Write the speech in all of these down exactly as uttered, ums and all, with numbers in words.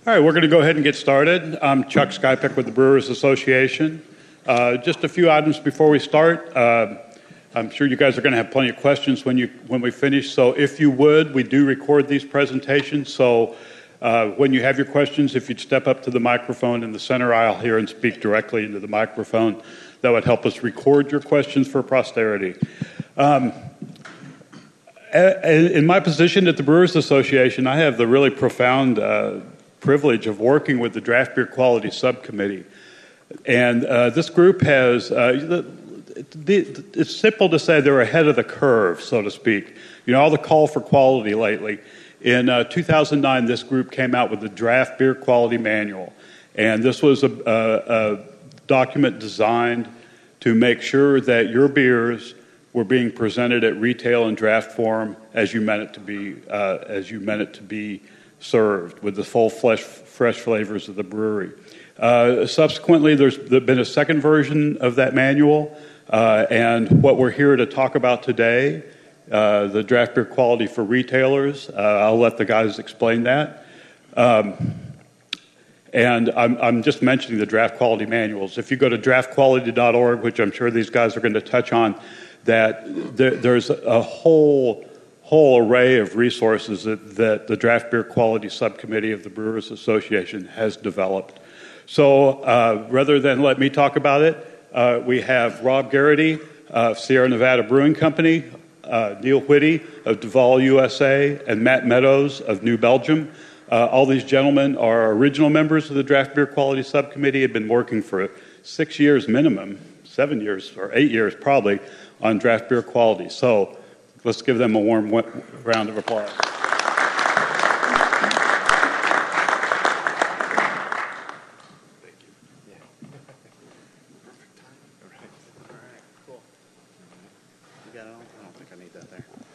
All right, we're going to go ahead and get started. I'm Chuck Skypick with the Brewers Association. Uh, just a few items before we start. Uh, I'm sure you guys are going to have plenty of questions when you when we finish. So if you would, we do record these presentations. So uh, when you have your questions, if you'd step up to the microphone in the center aisle here and speak directly into the microphone, that would help us record your questions for posterity. Um, in my position at the Brewers Association, I have the really profound uh, privilege of working with the Draft Beer Quality Subcommittee. And uh, this group has, uh, the, the, it's simple to say they're ahead of the curve, so to speak. You know, all the call for quality lately. In uh, two thousand nine, this group came out with the Draft Beer Quality Manual. And this was a, a, a document designed to make sure that your beers were being presented at retail and draft form as you meant it to be, uh, as you meant it to be served with the full flesh, fresh flavors of the brewery. Uh, subsequently, there's been a second version of that manual, uh, and what we're here to talk about today, uh, the draft beer quality for retailers. Uh, I'll let the guys explain that. Um, and I'm, I'm just mentioning the draft quality manuals. If you go to draft quality dot org, which I'm sure these guys are going to touch on, that there, there's a whole whole array of resources that, that the Draft Beer Quality Subcommittee of the Brewers Association has developed. So uh, rather than let me talk about it, uh, we have Rob Garrity of Sierra Nevada Brewing Company, uh, Neil Whitty of Duval, U S A, and Matt Meadows of New Belgium. Uh, all these gentlemen are original members of the Draft Beer Quality Subcommittee, have been working for six years minimum, seven years or eight years probably, on draft beer quality. So let's give them a warm round of applause. Thank you. Yeah. Perfect time. All right. All right. Cool. You got it all? I don't think I need that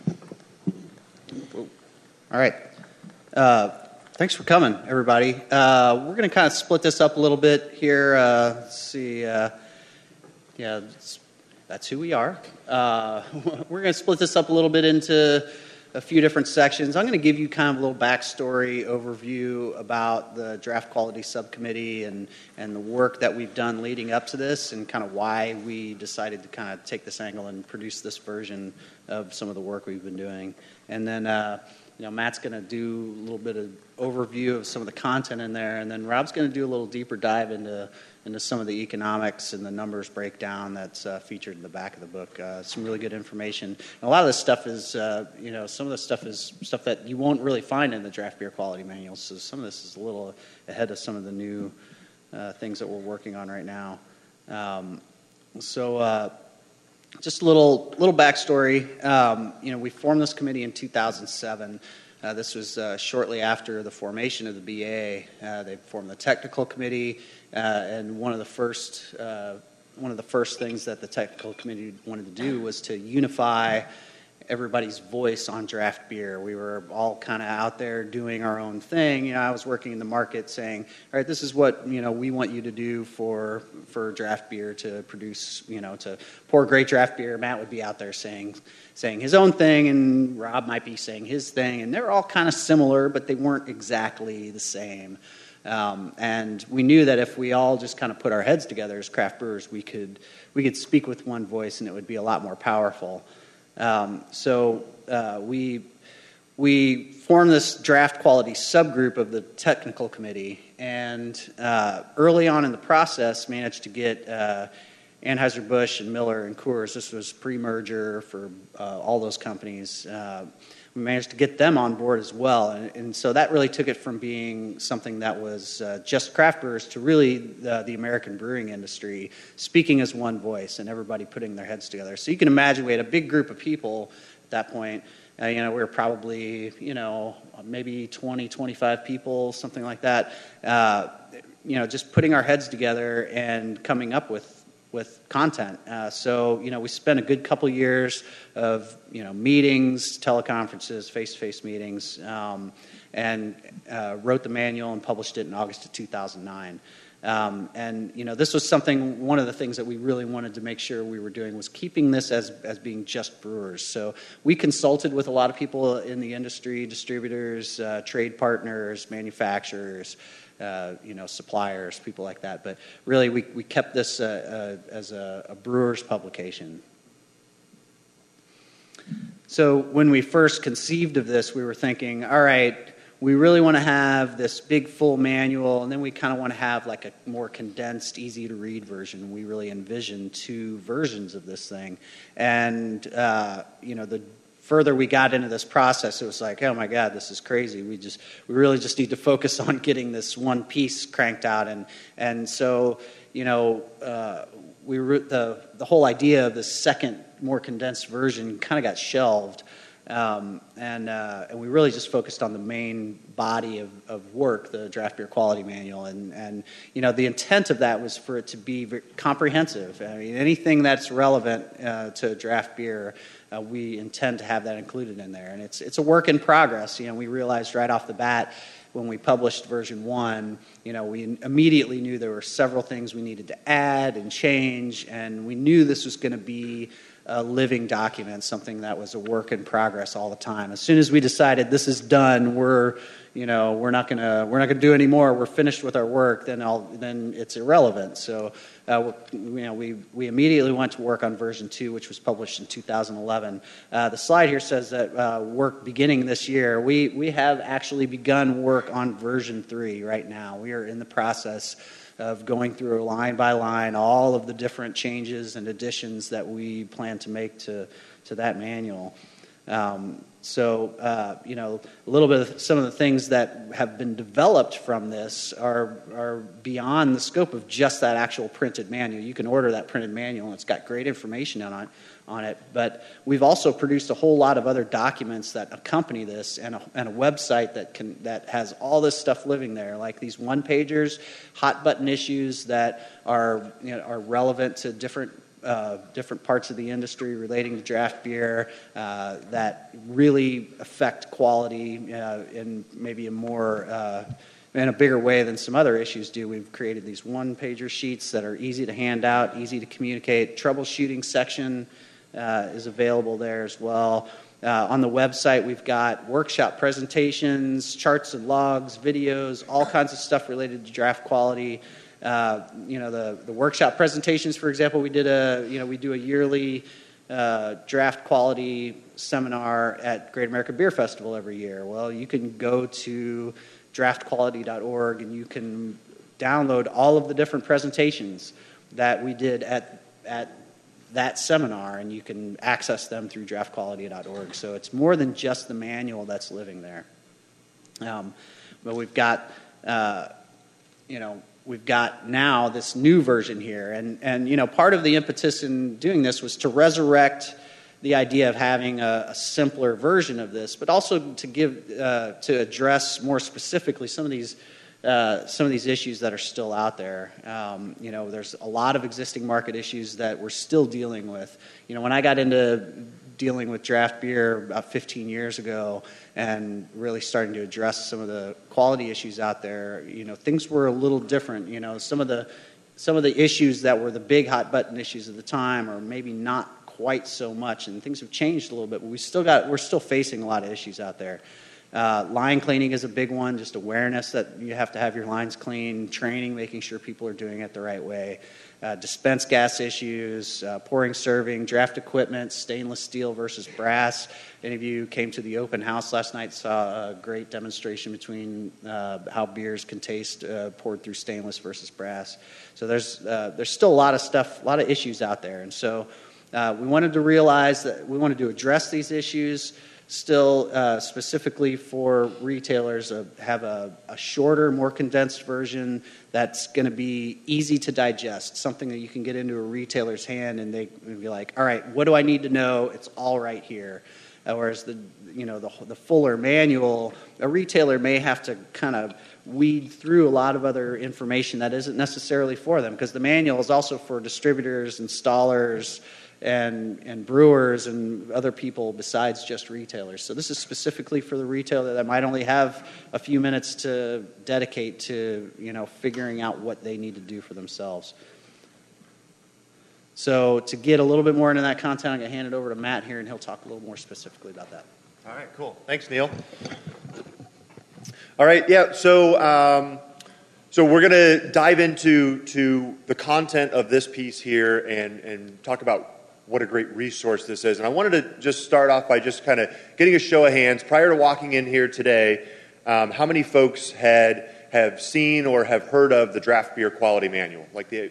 there. Whoa. All right. Uh, thanks for coming, everybody. Uh, we're going to kind of split this up a little bit here. Uh, let's see. Uh, yeah, that's who we are. Uh, we're going to split this up a little bit into a few different sections. I'm going to give you kind of a little backstory overview about the Draft Quality Subcommittee and, and the work that we've done leading up to this and kind of why we decided to kind of take this angle and produce this version of some of the work we've been doing. And then, uh, you know, Matt's going to do a little bit of overview of some of the content in there, and then Rob's going to do a little deeper dive into into some of the economics and the numbers breakdown that's uh, featured in the back of the book. Uh, some really good information. And a lot of this stuff is, uh, you know, some of this stuff is stuff that you won't really find in the draft beer quality manuals. So some of this is a little ahead of some of the new uh, things that we're working on right now. Um, so uh, just a little little backstory. Um, you know, we formed this committee in two thousand seven. Uh, this was uh, shortly after the formation of the B A. Uh, they formed the technical committee, uh, and one of the first uh, one of the first things that the technical committee wanted to do was to unify everybody's voice on draft beer. We were all kind of out there doing our own thing. You know, I was working in the market saying, all right, this is what, you know, we want you to do for for draft beer to produce, you know, to pour great draft beer. Matt would be out there saying saying his own thing, and Rob might be saying his thing, and they're all kind of similar, but they weren't exactly the same. Um, and we knew that if we all just kind of put our heads together as craft brewers, we could we could speak with one voice, and it would be a lot more powerful. Um, so uh, we we formed this draft quality subgroup of the technical committee, and uh, early on in the process managed to get uh, Anheuser-Busch and Miller and Coors. This was pre-merger for uh, all those companies. Uh, we managed to get them on board as well, and, and so that really took it from being something that was uh, just craft brewers to really the, the American brewing industry speaking as one voice and everybody putting their heads together. So you can imagine we had a big group of people at that point. Uh, you know, we were probably, you know, maybe twenty, twenty-five people, something like that. Uh, you know, just putting our heads together and coming up with with content. Uh, so, you know, we spent a good couple years of, you know, meetings, teleconferences, face-to-face meetings, um, and uh, wrote the manual and published it in August of two thousand nine. Um, and, you know, this was something, one of the things that we really wanted to make sure we were doing was keeping this as, as being just brewers. So we consulted with a lot of people in the industry, distributors, uh, trade partners, manufacturers, uh, you know, suppliers, people like that. But really, we, we kept this uh, uh, as a, a brewer's publication. So when we first conceived of this, we were thinking, all right, we really want to have this big full manual, and then we kind of want to have like a more condensed, easy to read version. We really envisioned two versions of this thing. And, uh, you know, the further we got into this process, it was like, oh my God, this is crazy. We just, we really just need to focus on getting this one piece cranked out. And, and so, you know, uh, we were, the, the whole idea of this second, more condensed version kind of got shelved. Um, and, uh, and we really just focused on the main body of, of work, the Draft Beer Quality Manual. And, and, you know, the intent of that was for it to be very comprehensive. I mean, anything that's relevant uh, to draft beer, uh, we intend to have that included in there. And it's, it's a work in progress. You know, we realized right off the bat when we published version one, you know, we immediately knew there were several things we needed to add and change, and we knew this was going to be a living document, something that was a work in progress all the time. As soon as we decided this is done, we're, you know, we're not gonna we're not gonna do any more. We're finished with our work. Then I'll then it's irrelevant. So, uh, you know, we we immediately went to work on version two, which was published in two thousand eleven. Uh, the slide here says that uh, work beginning this year. We we have actually begun work on version three right now. We are in the process of going through line by line all of the different changes and additions that we plan to make to, to that manual. Um, so, uh, you know, a little bit of some of the things that have been developed from this are, are beyond the scope of just that actual printed manual. You can order that printed manual, and it's got great information on it. on it, but we've also produced a whole lot of other documents that accompany this, and a, and a website that can that has all this stuff living there, like these one-pagers, hot button issues that are you know, are relevant to different uh, different parts of the industry relating to draft beer uh, that really affect quality uh, in maybe a more uh, in a bigger way than some other issues do. We've created these one-pager sheets that are easy to hand out, easy to communicate. Troubleshooting section Uh, is available there as well. Uh, on the website, we've got workshop presentations, charts and logs, videos, all kinds of stuff related to draft quality. Uh, you know, the, the workshop presentations, for example, we did a, you know, we do a yearly uh, draft quality seminar at Great American Beer Festival every year. Well, you can go to draft quality dot org and you can download all of the different presentations that we did at at that seminar, and you can access them through draft quality dot org. So it's more than just the manual that's living there. Um, but we've got, uh, you know, we've got now this new version here, and and you know, part of the impetus in doing this was to resurrect the idea of having a, a simpler version of this, but also to give uh, to address more specifically some of these. Uh, some of these issues that are still out there. Um, you know, there's a lot of existing market issues that we're still dealing with. You know, when I got into dealing with draft beer about fifteen years ago and really starting to address some of the quality issues out there, you know, things were a little different. You know, some of the some of the issues that were the big hot button issues at the time are maybe not quite so much, and things have changed a little bit, but we still got we're still facing a lot of issues out there. Uh, line cleaning is a big one, just awareness that you have to have your lines clean, training, making sure people are doing it the right way, uh, dispense gas issues, uh, pouring, serving, draft equipment, stainless steel versus brass. Any of you came to the open house last night, saw a great demonstration between uh, how beers can taste uh, poured through stainless versus brass. So there's, uh, there's still a lot of stuff, a lot of issues out there. And so uh, we wanted to realize that we wanted to address these issues. Still, uh, specifically for retailers, uh, have a, a shorter, more condensed version that's going to be easy to digest, something that you can get into a retailer's hand and they can be like, all right, what do I need to know? It's all right here. Uh, whereas the, you know, the, the fuller manual, a retailer may have to kind of weed through a lot of other information that isn't necessarily for them, because the manual is also for distributors, installers, and and brewers and other people besides just retailers. So this is specifically for the retailer that might only have a few minutes to dedicate to, you know, figuring out what they need to do for themselves. So to get a little bit more into that content, I'm going to hand it over to Matt here, and he'll talk a little more specifically about that. All right, cool. Thanks, Neil. All right, yeah, so um, so we're going to dive into to the content of this piece here and, and talk about what a great resource this is. And I wanted to just start off by just kind of getting a show of hands. Prior to walking in here today, um, how many folks had have seen or have heard of the Draft Beer Quality Manual? Like the,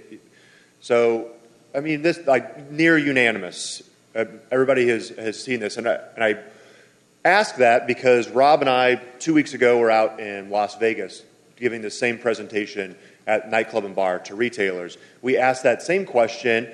so, I mean, this like near unanimous. Uh, everybody has, has seen this, and I, and I ask that because Rob and I, two weeks ago, were out in Las Vegas giving the same presentation at Nightclub and Bar to retailers. We asked that same question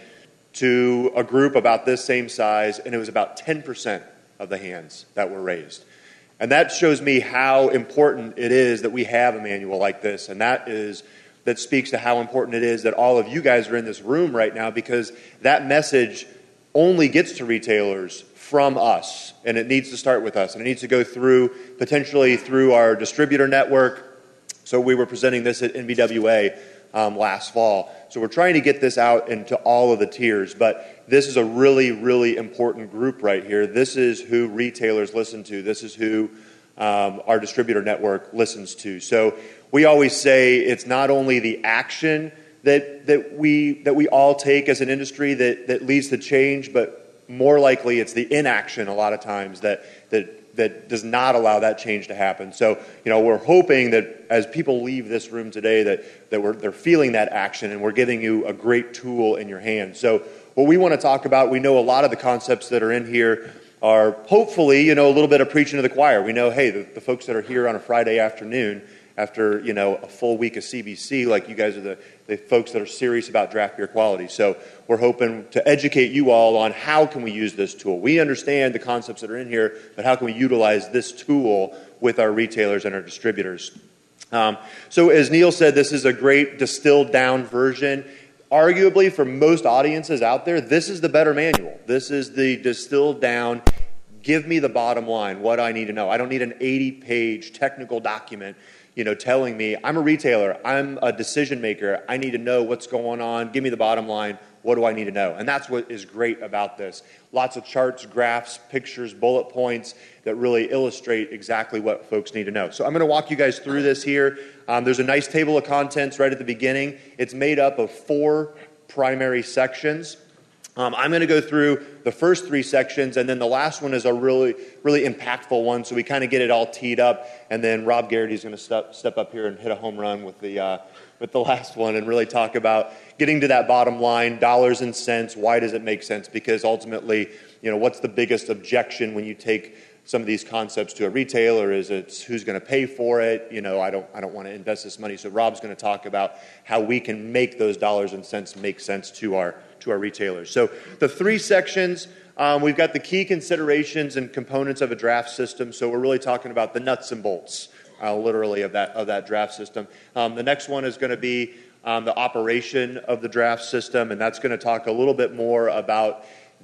to a group about this same size, and it was about ten percent of the hands that were raised. And that shows me how important it is that we have a manual like this, and that is that speaks to how important it is that all of you guys are in this room right now, because that message only gets to retailers from us, and it needs to start with us, and it needs to go through, potentially through our distributor network. So we were presenting this at N B W A um, last fall. So we're trying to get this out into all of the tiers, but this is a really, really important group right here. This is who retailers listen to. This is who um, our distributor network listens to. So we always say it's not only the action that that we that we all take as an industry that, that leads to change, but more likely it's the inaction a lot of times that that that does not allow that change to happen. So, you know, we're hoping that as people leave this room today that, that we're, they're feeling that action, and we're giving you a great tool in your hand. So what we want to talk about, we know a lot of the concepts that are in here are hopefully, you know, a little bit of preaching to the choir. We know, hey, the, the folks that are here on a Friday afternoon after, you know, a full week of C B C, like you guys are the, the folks that are serious about draft beer quality. So we're hoping to educate you all on how can we use this tool. We understand the concepts that are in here, but how can we utilize this tool with our retailers and our distributors? Um, so as Neil said, this is a great distilled down version. Arguably, for most audiences out there, this is the better manual. This is the distilled down, give me the bottom line, what I need to know. I don't need an eighty-page technical document, you know, telling me, I'm a retailer, I'm a decision maker, I need to know what's going on, give me the bottom line, what do I need to know? And that's what is great about this. Lots of charts, graphs, pictures, bullet points that really illustrate exactly what folks need to know. So I'm going to walk you guys through this here. Um, there's a nice table of contents right at the beginning. It's made up of four primary sections. Um, I'm going to go through the first three sections, and then the last one is a really, really impactful one, so we kind of get it all teed up, and then Rob Garrity is going to step, step up here and hit a home run with the, uh, with the last one and really talk about getting to that bottom line, dollars and cents, why does it make sense, because ultimately, you know, what's the biggest objection when you take some of these concepts to a retailer is it's who's going to pay for it. You know, I don't I don't want to invest this money. So Rob's going to talk about how we can make those dollars and cents make sense to our to our retailers. So the three sections, um, we've got the key considerations and components of a draft system. So we're really talking about the nuts and bolts, uh, literally, of that of that draft system. Um, the next one is going to be um, the operation of the draft system, and that's going to talk a little bit more about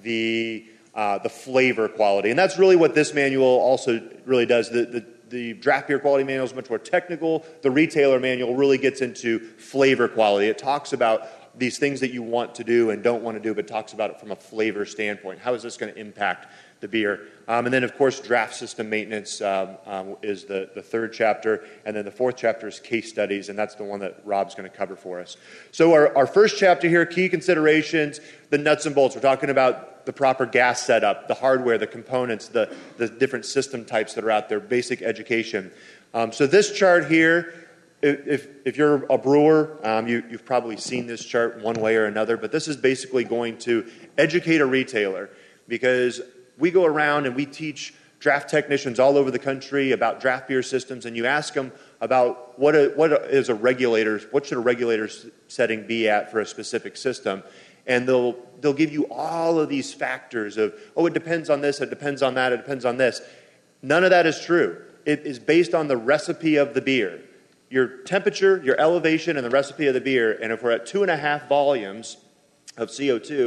the Uh, the flavor quality. And that's really what this manual also really does. The, the, the draft beer quality manual is much more technical. The retailer manual really gets into flavor quality. It talks about these things that you want to do and don't want to do, but talks about it from a flavor standpoint. How is this going to impact the beer? Um, and then, of course, draft system maintenance um, um, is the, the third chapter. And then the fourth chapter is case studies, and that's the one that Rob's going to cover for us. So our, our first chapter here, key considerations, the nuts and bolts. We're talking about the proper gas setup, the hardware, the components, the, the different system types that are out there, basic education. Um, so this chart here, if, if you're a brewer, um, you, you've probably seen this chart one way or another, but this is basically going to educate a retailer, because we go around and we teach draft technicians all over the country about draft beer systems, and you ask them about what, a, what is a regulator, what should a regulator setting be at for a specific system, and they'll they'll give you all of these factors of, oh, it depends on this, it depends on that, it depends on this. None of that is true. It is based on the recipe of the beer. Your temperature, your elevation, and the recipe of the beer, and if we're at two and a half volumes of C O two,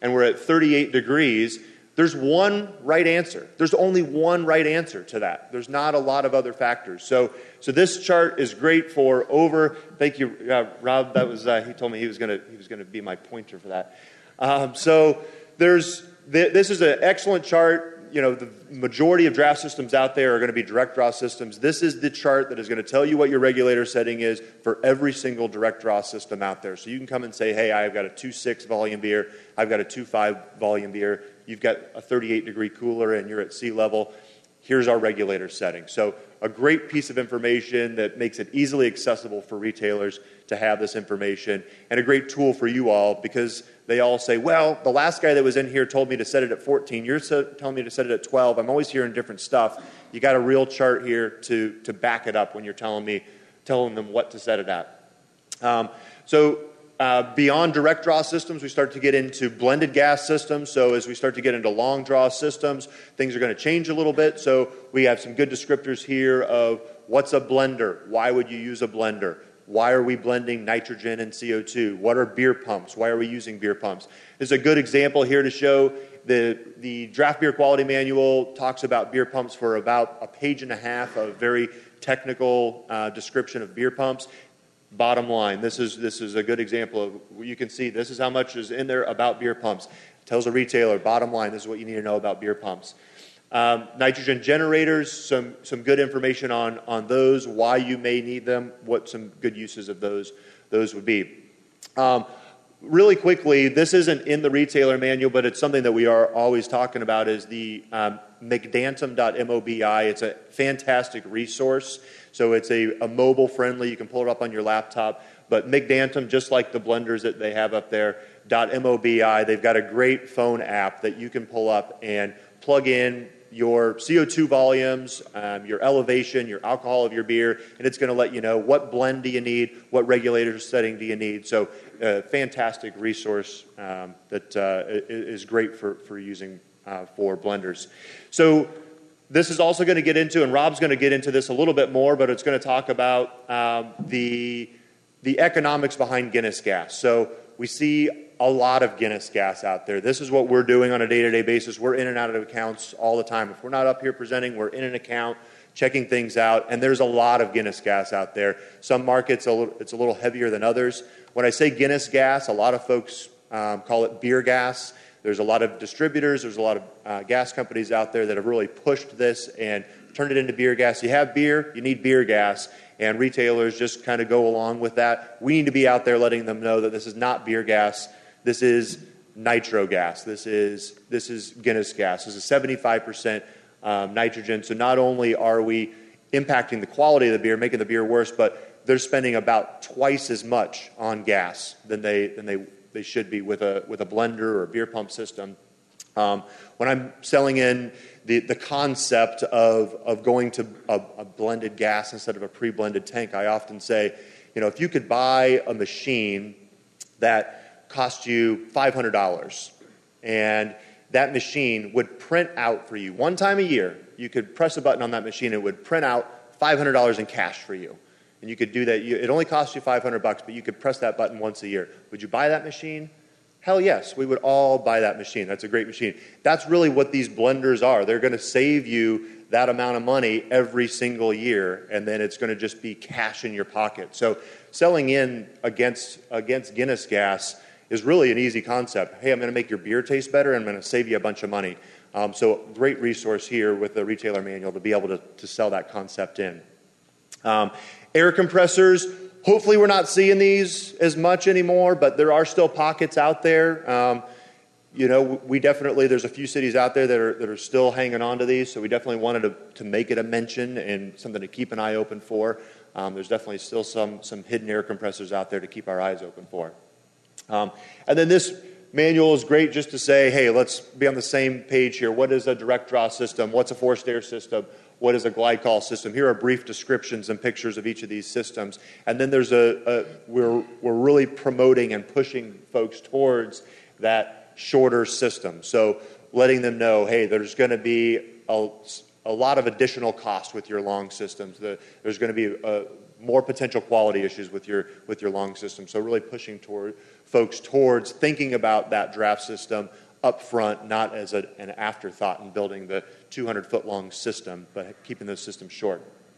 and we're at thirty-eight degrees, there's one right answer. There's only one right answer to that. There's not a lot of other factors. So, so this chart is great for over. Thank you, uh, Rob. That was uh, he told me he was going to he was going to be my pointer for that. Um, so there's th- this is an excellent chart. You know, the majority of draft systems out there are going to be direct draw systems. This is the chart that is going to tell you what your regulator setting is for every single direct draw system out there. So you can come and say, hey, I've got a two point six volume beer. I've got a two point five volume beer. You've got a thirty-eight degree cooler and you're at sea level. Here's our regulator setting. So a great piece of information that makes it easily accessible for retailers to have this information, and a great tool for you all, because they all say, well, the last guy that was in here told me to set it at fourteen. You're telling me to set it at twelve. I'm always hearing different stuff. You got a real chart here to, to back it up when you're telling me, telling them what to set it at. Um, so uh, beyond direct draw systems, we start to get into blended gas systems. So as we start to get into long draw systems, things are going to change a little bit. So we have some good descriptors here of what's a blender, why would you use a blender, why are we blending nitrogen and C O two, what are beer pumps, why are we using beer pumps. There's a good example here to show the, the draft beer quality manual talks about beer pumps for about a page and a half of very technical uh, description of beer pumps. Bottom line, this is this is a good example of, you can see this is how much is in there about beer pumps. It tells a retailer, bottom line, this is what you need to know about beer pumps. Um, nitrogen generators, some some good information on on those, why you may need them, what some good uses of those those would be. Um, really quickly, this isn't in the retailer manual, but it's something that we are always talking about, is the um, mcdantum dot mobi. It's a fantastic resource. So it's a, a mobile friendly, you can pull it up on your laptop. But Mcdantum, just like the blenders that they have up there, .mobi, they've got a great phone app that you can pull up and plug in your C O two volumes, um, your elevation, your alcohol of your beer, and it's going to let you know what blend do you need, what regulator setting do you need. So a fantastic resource um, that uh, is great for, for using uh, for blenders. So this is also going to get into, and Rob's going to get into this a little bit more, but it's going to talk about um, the, the economics behind Guinness gas. So we see a lot of Guinness gas out there. This is what we're doing on a day-to-day basis. We're in and out of accounts all the time. If we're not up here presenting, we're in an account, checking things out, and there's a lot of Guinness gas out there. Some markets, a little, it's a little heavier than others. When I say Guinness gas, a lot of folks um, call it beer gas. There's a lot of distributors, there's a lot of uh, gas companies out there that have really pushed this and turned it into beer gas. You have beer, you need beer gas, and retailers just kind of go along with that. We need to be out there letting them know that this is not beer gas, this is nitro gas, this is, this is Guinness gas. This is seventy-five percent um, nitrogen, so not only are we impacting the quality of the beer, making the beer worse, but they're spending about twice as much on gas than they, than they they should be with a with a blender or a beer pump system. Um, when I'm selling in the, the concept of, of going to a, a blended gas instead of a pre-blended tank, I often say, you know, if you could buy a machine that cost you five hundred dollars and that machine would print out for you one time a year, you could press a button on that machine, it would print out five hundred dollars in cash for you. And you could do that. You, it only costs you five hundred bucks, but you could press that button once a year. Would you buy that machine? Hell yes, we would all buy that machine. That's a great machine. That's really what these blenders are. They're going to save you that amount of money every single year, and then it's going to just be cash in your pocket. So selling in against against Guinness gas is really an easy concept. Hey, I'm going to make your beer taste better, and I'm going to save you a bunch of money. Um, so great resource here with the retailer manual to be able to, to sell that concept in. Um, air compressors, hopefully we're not seeing these as much anymore, but there are still pockets out there. Um, you know, we definitely, there's a few cities out there that are that are still hanging on to these, so we definitely wanted to, to make it a mention and something to keep an eye open for. Um, there's definitely still some, some hidden air compressors out there to keep our eyes open for. Um, and then this manual is great just to say, hey, let's be on the same page here. What is a direct draw system? What's a forced air system? What is a glycol system? Here are brief descriptions and pictures of each of these systems. And then there's a, a we're, we're really promoting and pushing folks towards that shorter system. So letting them know, hey, there's going to be a, a lot of additional cost with your long systems. The, there's going to be uh, more potential quality issues with your with your long system. So really pushing toward folks towards thinking about that draft system up front, not as a, an afterthought in building the two hundred foot long system, but keeping those systems short.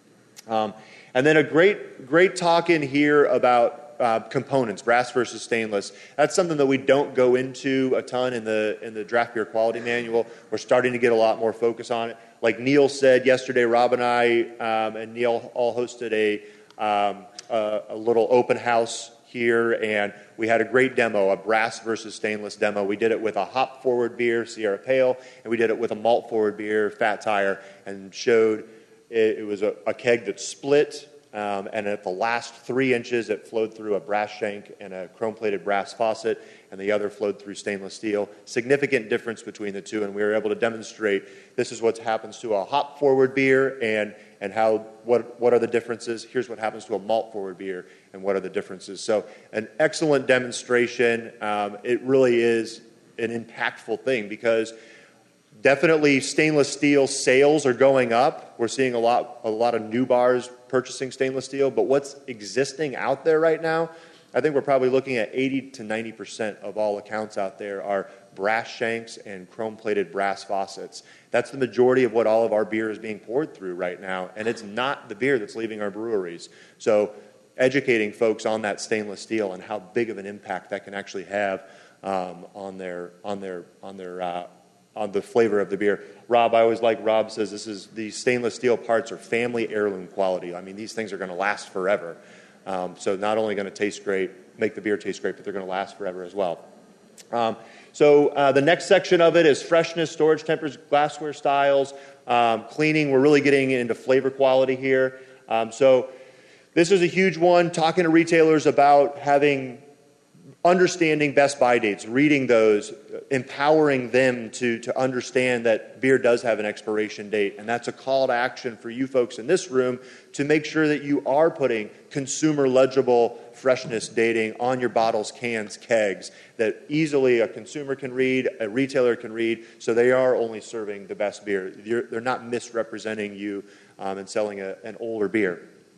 Um, and then a great great talk in here about Uh, components, brass versus stainless. That's something that we don't go into a ton in the in the draft beer quality manual. We're starting to get a lot more focus on it. Like Neil said yesterday, Rob and I um, and Neil all hosted a, um, a a little open house here, and we had a great demo, a brass versus stainless demo. We did it with a hop forward beer, Sierra Pale, and we did it with a malt forward beer, Fat Tire, and showed it, it was a, a keg that split. Um, and at the last three inches, it flowed through a brass shank and a chrome-plated brass faucet, and the other flowed through stainless steel. Significant difference between the two, and we were able to demonstrate this is what happens to a hop-forward beer, and and how what what are the differences. Here's what happens to a malt-forward beer, and what are the differences. So, an excellent demonstration. Um, it really is an impactful thing because definitely stainless steel sales are going up. We're seeing a lot a lot of new bars purchasing stainless steel, but what's existing out there right now, I think we're probably looking at eighty to ninety percent of all accounts out there are brass shanks and chrome-plated brass faucets. That's the majority of what all of our beer is being poured through right now, and it's not the beer that's leaving our breweries. So educating folks on that stainless steel and how big of an impact that can actually have um, on their on their on their uh, on the flavor of the beer. Rob, I always like Rob says this is the stainless steel parts are family heirloom quality. I mean, these things are going to last forever. Um, so not only going to taste great, make the beer taste great, but they're going to last forever as well. Um, so uh, the next section of it is freshness, storage tempers, glassware styles, um, cleaning. We're really getting into flavor quality here. Um, so this is a huge one, talking to retailers about having understanding best buy dates, reading those, empowering them to, to understand that beer does have an expiration date. And that's a call to action for you folks in this room to make sure that you are putting consumer legible freshness dating on your bottles, cans, kegs, that easily a consumer can read, a retailer can read, so they are only serving the best beer. You're, they're not misrepresenting you um, and selling a, an older beer.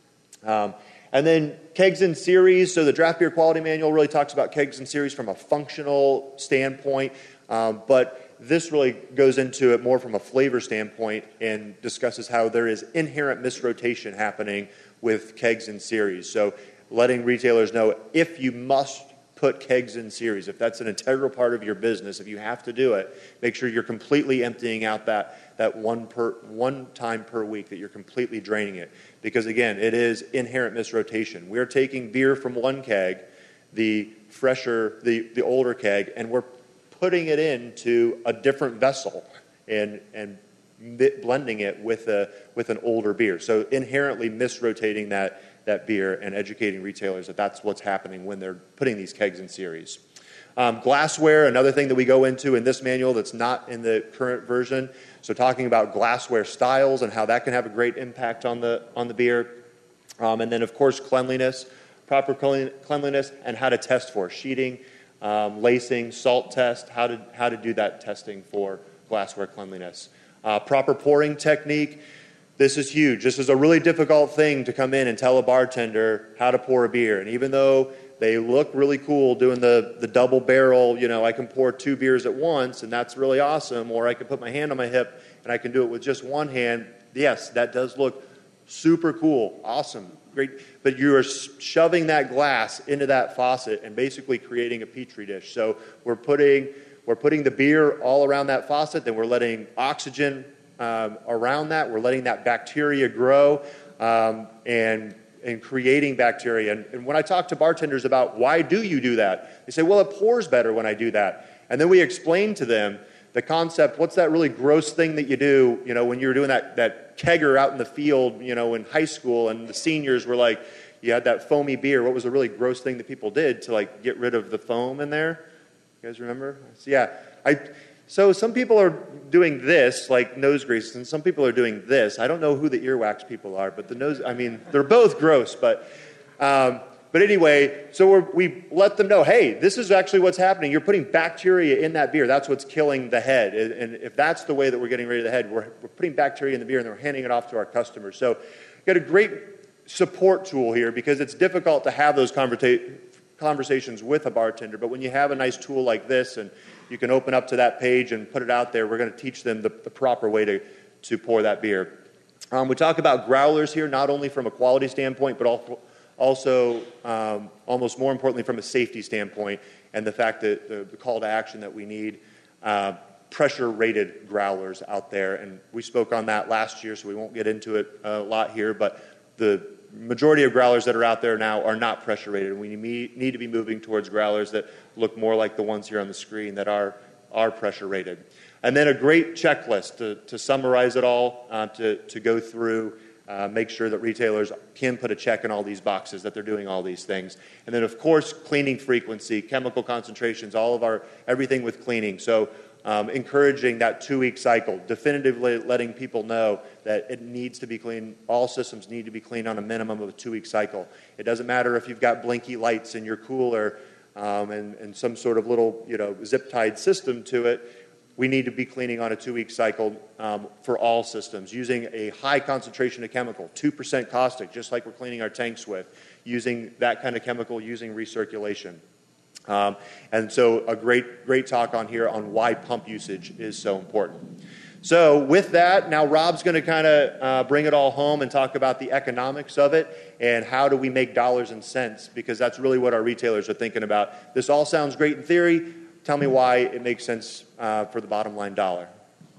Um, And then kegs in series. So the Draft Beer Quality Manual really talks about kegs in series from a functional standpoint, um, but this really goes into it more from a flavor standpoint and discusses how there is inherent misrotation happening with kegs in series. So letting retailers know if you must put kegs in series, if that's an integral part of your business, if you have to do it, make sure you're completely emptying out that that one per one time per week, that you're completely draining it. Because again, it is inherent misrotation. We're taking beer from one keg, the fresher, the, the older keg, and we're putting it into a different vessel and and blending it with a with an older beer. So inherently misrotating that that beer and educating retailers that that's what's happening when they're putting these kegs in series. Um, glassware, another thing that we go into in this manual that's not in the current version. So talking about glassware styles and how that can have a great impact on the on the beer. Um, and then, of course, cleanliness, proper cleanliness, and how to test for sheeting, um, lacing, salt test, how to, how to do that testing for glassware cleanliness. Uh, proper pouring technique. This is huge. This is a really difficult thing to come in and tell a bartender how to pour a beer. And even though they look really cool doing the, the double barrel, you know, I can pour two beers at once, and that's really awesome. Or I can put my hand on my hip, and I can do it with just one hand. Yes, that does look super cool, awesome, great. But you are shoving that glass into that faucet and basically creating a petri dish. So we're putting, we're putting the beer all around that faucet, then we're letting oxygen um, around that. We're letting that bacteria grow um, and and creating bacteria. And, and when I talk to bartenders about why do you do that, they say, well, it pours better when I do that. And then we explain to them the concept, what's that really gross thing that you do, you know, when you were doing that, that kegger out in the field, you know, in high school, and the seniors were like, you had that foamy beer. What was the really gross thing that people did to, like, get rid of the foam in there? You guys remember? So, yeah. I... So some people are doing this, like nose grease, and some people are doing this. I don't know who the earwax people are, but the nose, I mean, they're both gross, but um, but anyway, so we're, we let them know, hey, this is actually what's happening. You're putting bacteria in that beer. That's what's killing the head. And, and if that's the way that we're getting rid of the head, we're, we're putting bacteria in the beer and we're handing it off to our customers. So we've got a great support tool here because it's difficult to have those conversa- conversations with a bartender. But when you have a nice tool like this and you can open up to that page and put it out there, we're going to teach them the, the proper way to, to pour that beer. Um, we talk about growlers here, not only from a quality standpoint, but also Also, um, almost more importantly, from a safety standpoint, and the fact that the, the call to action that we need, uh, pressure-rated growlers out there. And we spoke on that last year, so we won't get into it a lot here, but the majority of growlers that are out there now are not pressure-rated, and we need to be moving towards growlers that look more like the ones here on the screen that are, are pressure-rated. And then a great checklist to, to summarize it all, uh, to, to go through. Uh, make sure that retailers can put a check in all these boxes, that they're doing all these things. And then, of course, cleaning frequency, chemical concentrations, all of our, everything with cleaning. So um, encouraging that two-week cycle, definitively letting people know that it needs to be clean. All systems need to be cleaned on a minimum of a two-week cycle. It doesn't matter if you've got blinky lights in your cooler um, and, and some sort of little, you know, zip-tied system to it. We need to be cleaning on a two-week cycle um, for all systems, using a high concentration of chemical, two percent caustic, just like we're cleaning our tanks with, using that kind of chemical, using recirculation. Um, and so a great, great talk on here on why pump usage is so important. So with that, now Rob's going to kind of uh, bring it all home and talk about the economics of it and how do we make dollars and cents, because that's really what our retailers are thinking about. This all sounds great in theory. Tell me why it makes sense uh, for the bottom line dollar.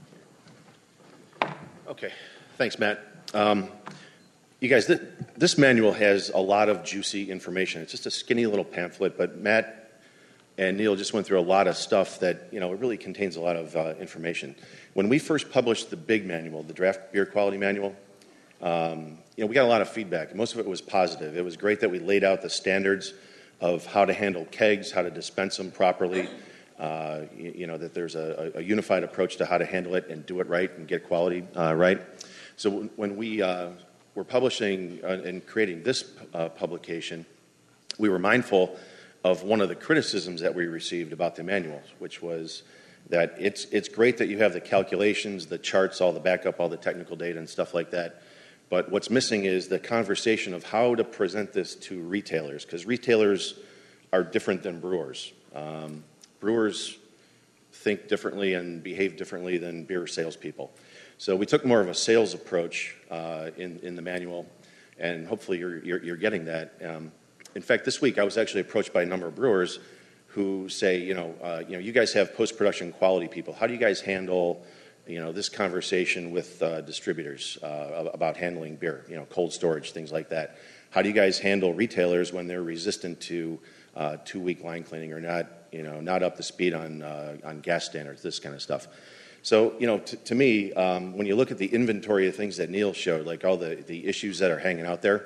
Okay, thanks, Matt. Um, you guys, th- this manual has a lot of juicy information. It's just a skinny little pamphlet, but Matt and Neil just went through a lot of stuff that, you know, it really contains a lot of uh, information. When we first published the big manual, the Draft Beer Quality Manual, um, you know, we got a lot of feedback. Most of it was positive. It was great that we laid out the standards of how to handle kegs, how to dispense them properly. Uh, you, you know, that there's a, a unified approach to how to handle it and do it right and get quality uh, right. So w- when we uh, were publishing uh, and creating this uh, publication, we were mindful of one of the criticisms that we received about the manuals, which was that it's it's great that you have the calculations, the charts, all the backup, all the technical data and stuff like that. But what's missing is the conversation of how to present this to retailers, because retailers are different than brewers. Um, Brewers think differently and behave differently than beer salespeople. So we took more of a sales approach uh, in, in the manual, and hopefully you're, you're, you're getting that. Um, in fact, this week I was actually approached by a number of brewers who say, you know, uh, you know, you guys have post-production quality people. How do you guys handle, you know, this conversation with uh, distributors uh, about handling beer, you know, cold storage, things like that? How do you guys handle retailers when they're resistant to uh, two-week line cleaning or not, you know, not up to speed on uh, on gas standards, this kind of stuff? So, you know, t- to me, um, when you look at the inventory of things that Neil showed, like all the, the issues that are hanging out there,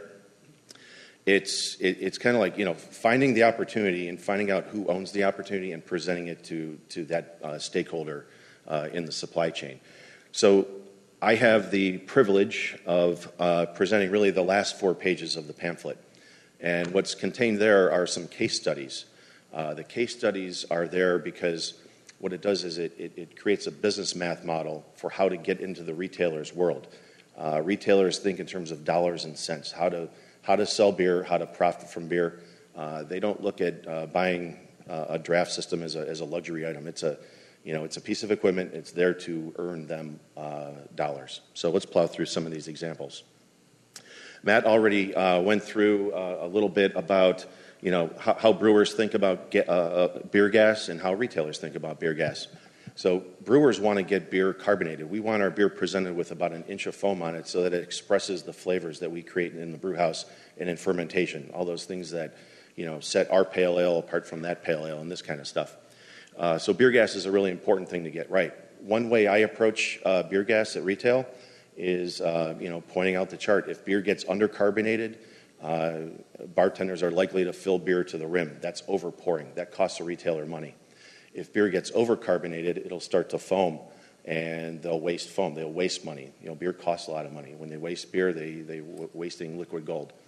it's it, it's kind of like, you know, finding the opportunity and finding out who owns the opportunity and presenting it to to that uh, stakeholder uh, in the supply chain. So I have the privilege of uh, presenting really the last four pages of the pamphlet. And what's contained there are some case studies. Uh, the case studies are there because what it does is it, it, it creates a business math model for how to get into the retailer's world. Uh, retailers think in terms of dollars and cents, how to how to sell beer, how to profit from beer. Uh, they don't look at uh, buying uh, a draft system as a as a luxury item. It's a you know it's a piece of equipment. It's there to earn them uh, dollars. So let's plow through some of these examples. Matt already uh, went through uh, a little bit about you know how, how brewers think about get, uh, beer gas and how retailers think about beer gas. So brewers want to get beer carbonated. We want our beer presented with about an inch of foam on it so that it expresses the flavors that we create in the brew house and in fermentation, all those things that you know set our pale ale apart from that pale ale and this kind of stuff. Uh, so beer gas is a really important thing to get right. One way I approach uh, beer gas at retail is uh, you know pointing out the chart. If beer gets undercarbonated, uh, bartenders are likely to fill beer to the rim. That's overpouring. That costs a retailer money. If beer gets overcarbonated, it'll start to foam, and they'll waste foam. They'll waste money. You know, beer costs a lot of money. When they waste beer, they they w- wasting liquid gold.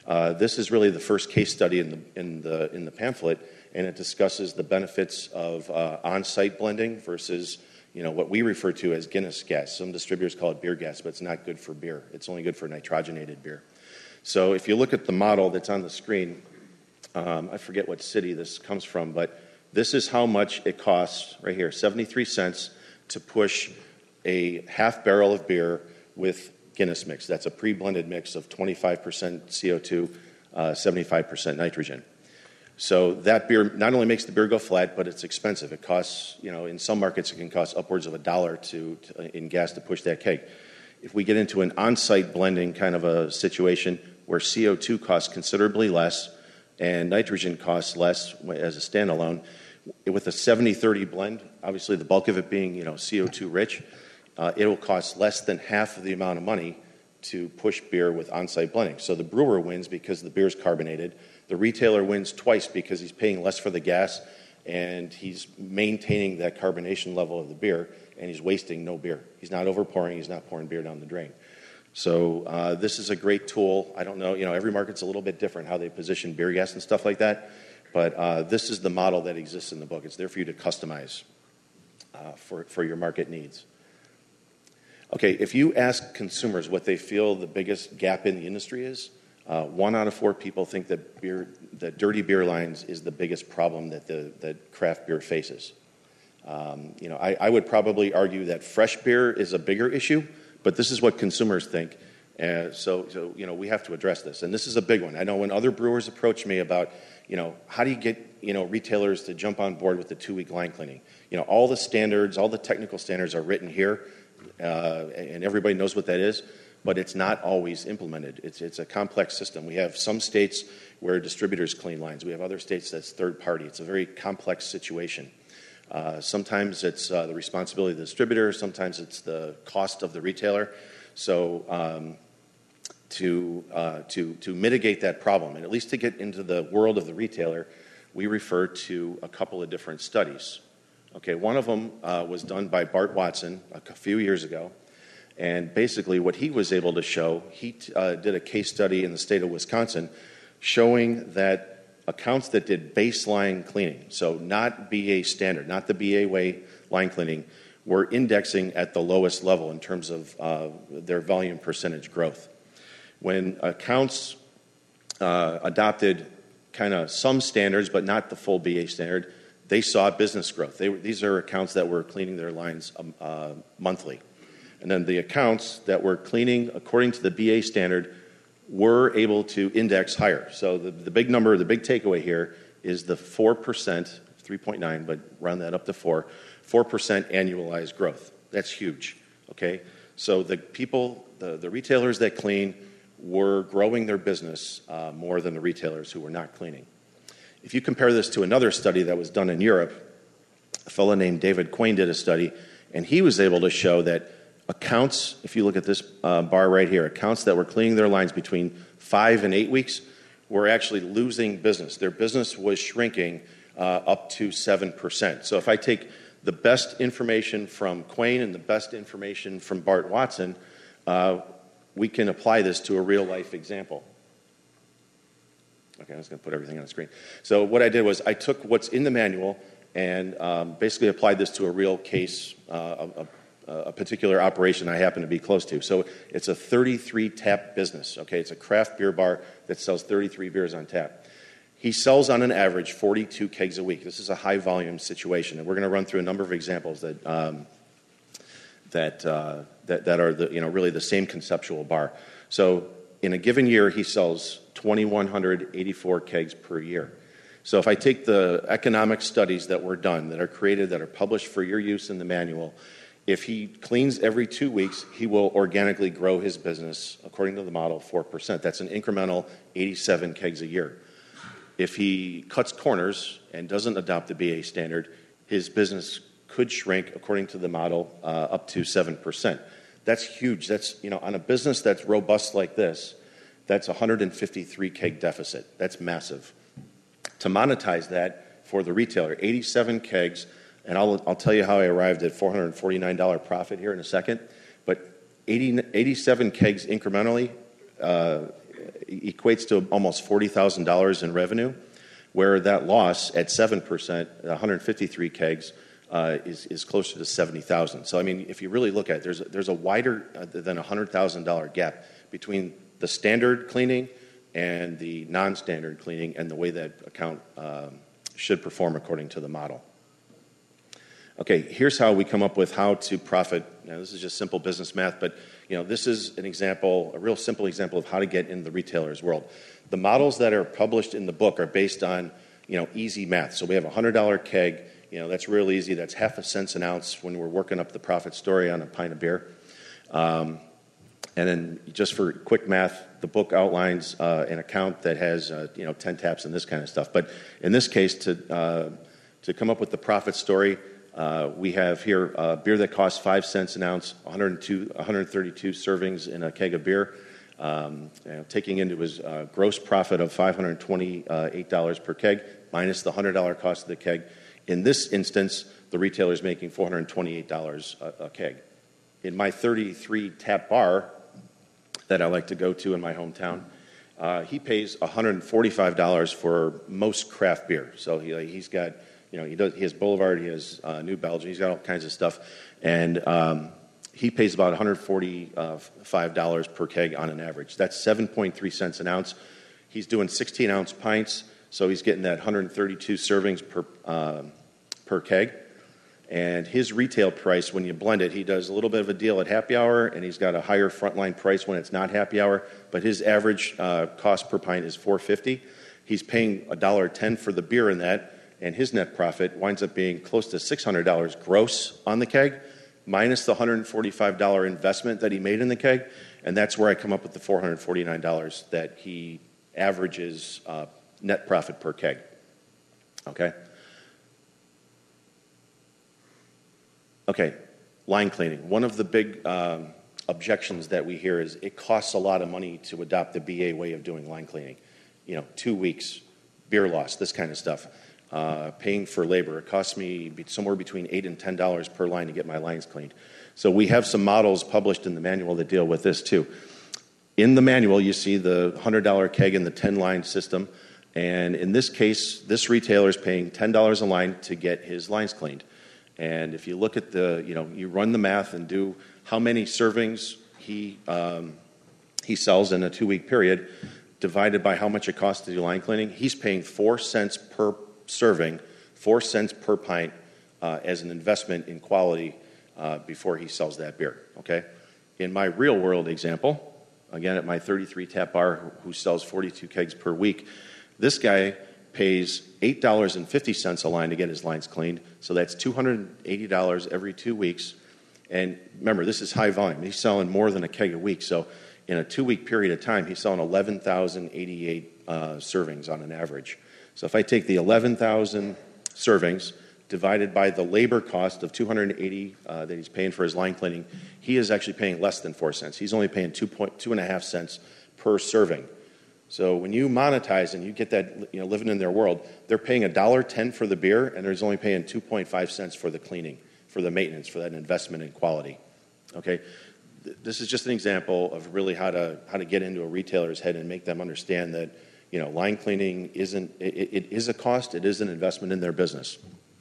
Uh, this is really the first case study in the, in the, in the pamphlet, and it discusses the benefits of uh, on-site blending versus you know, what we refer to as Guinness gas. Some distributors call it beer gas, but it's not good for beer. It's only good for nitrogenated beer. So if you look at the model that's on the screen, um, I forget what city this comes from, but this is how much it costs right here, seventy-three cents to push a half barrel of beer with Guinness mix. That's a pre-blended mix of twenty-five percent C O two, uh, seventy-five percent nitrogen. So that beer not only makes the beer go flat, but it's expensive. It costs, you know, in some markets it can cost upwards of a dollar to, to in gas to push that keg. If we get into an on-site blending kind of a situation where C O two costs considerably less and nitrogen costs less as a standalone, with a seventy thirty blend, obviously the bulk of it being, you know, C O two rich, uh, it will cost less than half of the amount of money to push beer with on-site blending. So the brewer wins because the beer is carbonated. The retailer wins twice because he's paying less for the gas and he's maintaining that carbonation level of the beer, and he's wasting no beer. He's not overpouring, he's not pouring beer down the drain. So uh, this is a great tool. I don't know, you know, every market's a little bit different how they position beer gas and stuff like that, but uh, this is the model that exists in the book. It's there for you to customize uh, for, for your market needs. Okay, if you ask consumers what they feel the biggest gap in the industry is, uh, one out of four people think that beer, that dirty beer lines is the biggest problem that the that craft beer faces. Um, you know, I, I would probably argue that fresh beer is a bigger issue, but this is what consumers think. Uh, so, so, you know, we have to address this, and this is a big one. I know when other brewers approach me about, you know, how do you get, you know, retailers to jump on board with the two-week line cleaning? You know, all the standards, all the technical standards are written here. Uh, and everybody knows what that is, but it's not always implemented. It's it's a complex system. We have some states where distributors clean lines. We have other states that's third party. It's a very complex situation. Uh, sometimes it's uh, the responsibility of the distributor. Sometimes it's the cost of the retailer. So um, to uh, to to mitigate that problem, and at least to get into the world of the retailer, we refer to a couple of different studies. Okay, one of them uh, was done by Bart Watson a few years ago, and basically what he was able to show, he uh, did a case study in the state of Wisconsin showing that accounts that did baseline cleaning, so not B A standard, not the B A way line cleaning, were indexing at the lowest level in terms of uh, their volume percentage growth. When accounts uh, adopted kind of some standards but not the full B A standard, they saw business growth. They were, these are accounts that were cleaning their lines um, uh, monthly. And then the accounts that were cleaning according to the B A standard were able to index higher. So the, the big number, the big takeaway here is the four percent, three point nine, but round that up to four, four percent annualized growth. That's huge, okay? So the people, the, the retailers that clean were growing their business uh, more than the retailers who were not cleaning. If you compare this to another study that was done in Europe, a fellow named David Quain did a study, and he was able to show that accounts, if you look at this uh, bar right here, accounts that were cleaning their lines between five and eight weeks were actually losing business. Their business was shrinking uh, up to seven percent. So if I take the best information from Quain and the best information from Bart Watson, uh, we can apply this to a real-life example. Okay, I was going to put everything on the screen. So what I did was I took what's in the manual and um, basically applied this to a real case, uh, a, a particular operation I happen to be close to. So it's a thirty-three tap business. Okay, it's a craft beer bar that sells thirty-three beers on tap. He sells on an average forty-two kegs a week. This is a high volume situation, and we're going to run through a number of examples that um, that, uh, that that are the, you know, really the same conceptual bar. So in a given year, he sells two thousand one hundred eighty-four kegs per year. So if I take the economic studies that were done, that are created, that are published for your use in the manual, if he cleans every two weeks, he will organically grow his business, according to the model, four percent. That's an incremental eighty-seven kegs a year. If he cuts corners and doesn't adopt the B A standard, his business could shrink, according to the model, uh, up to seven percent. That's huge. That's, you know, on a business that's robust like this, that's one hundred fifty-three keg deficit. That's massive. To monetize that for the retailer, eighty-seven kegs, and I'll, I'll tell you how I arrived at four hundred forty-nine dollars profit here in a second, but eighty, eighty-seven kegs incrementally, uh, equates to almost forty thousand dollars in revenue, where that loss at seven percent, one hundred fifty-three kegs, uh, is, is closer to seventy thousand. So, I mean, if you really look at it, there's a, there's a wider uh, than one hundred thousand dollars gap between the standard cleaning and the non-standard cleaning and the way that account um, should perform according to the model. Okay, here's how we come up with how to profit. Now, this is just simple business math, but you know, this is an example, a real simple example of how to get in the retailer's world. The models that are published in the book are based on, you know, easy math. So we have a one hundred dollar keg. You know, that's real easy. That's half a cent an ounce when we're working up the profit story on a pint of beer. Um, and then just for quick math, the book outlines uh, an account that has, uh, you know, ten taps and this kind of stuff. But in this case, to uh, to come up with the profit story, Uh, we have here uh, beer that costs five cents an ounce, one hundred two, one hundred thirty-two servings in a keg of beer, um, you know, taking into his uh, gross profit of five hundred twenty-eight dollars per keg, minus the one hundred dollar cost of the keg. In this instance, the retailer is making four hundred twenty-eight dollars a, a keg. In my thirty-three tap bar that I like to go to in my hometown, uh, he pays one hundred forty-five dollars for most craft beer. So he, he's got... You know, he does. He has Boulevard. He has uh, New Belgium. He's got all kinds of stuff, and um, he pays about one hundred forty-five dollars per keg on an average. That's seven point three cents an ounce. He's doing sixteen ounce pints, so he's getting that one hundred thirty-two servings per uh, per keg. And his retail price, when you blend it, he does a little bit of a deal at happy hour, and he's got a higher frontline price when it's not happy hour. But his average uh, cost per pint is four fifty. He's paying a dollar ten for the beer in that. And his net profit winds up being close to six hundred dollars gross on the keg, minus the one hundred forty-five dollars investment that he made in the keg, and that's where I come up with the four hundred forty-nine dollars that he averages uh, net profit per keg. Okay? Okay, line cleaning. One of the big um, objections that we hear is it costs a lot of money to adopt the B A way of doing line cleaning. You know, two weeks, beer loss, this kind of stuff. Uh, paying for labor. It costs me be somewhere between eight and ten dollars per line to get my lines cleaned. So we have some models published in the manual that deal with this too. In the manual, you see the one hundred dollar keg and the ten line system. And in this case, this retailer is paying ten dollars a line to get his lines cleaned. And if you look at the, you know, you run the math and do how many servings he um, he sells in a two week period, divided by how much it costs to do line cleaning, he's paying four cents per serving, four cents per pint uh, as an investment in quality uh, before he sells that beer, okay? In my real world example, again at my thirty-three tap bar who sells forty-two kegs per week, this guy pays eight dollars and fifty cents a line to get his lines cleaned, so that's two hundred eighty dollars every two weeks. And remember, this is high volume. He's selling more than a keg a week, so in a two-week period of time, he's selling eleven thousand eighty-eight uh, servings on an average. So if I take the eleven thousand servings divided by the labor cost of two hundred eighty uh, that he's paying for his line cleaning, he is actually paying less than four cents. He's only paying two point two and a half cents per serving. So when you monetize and you get that, you know, living in their world, they're paying a dollar ten for the beer, and they're only paying two point five cents for the cleaning, for the maintenance, for that investment in quality. Okay, this is just an example of really how to how to get into a retailer's head and make them understand that, you know, line cleaning isn't, it, it is a cost, it is an investment in their business.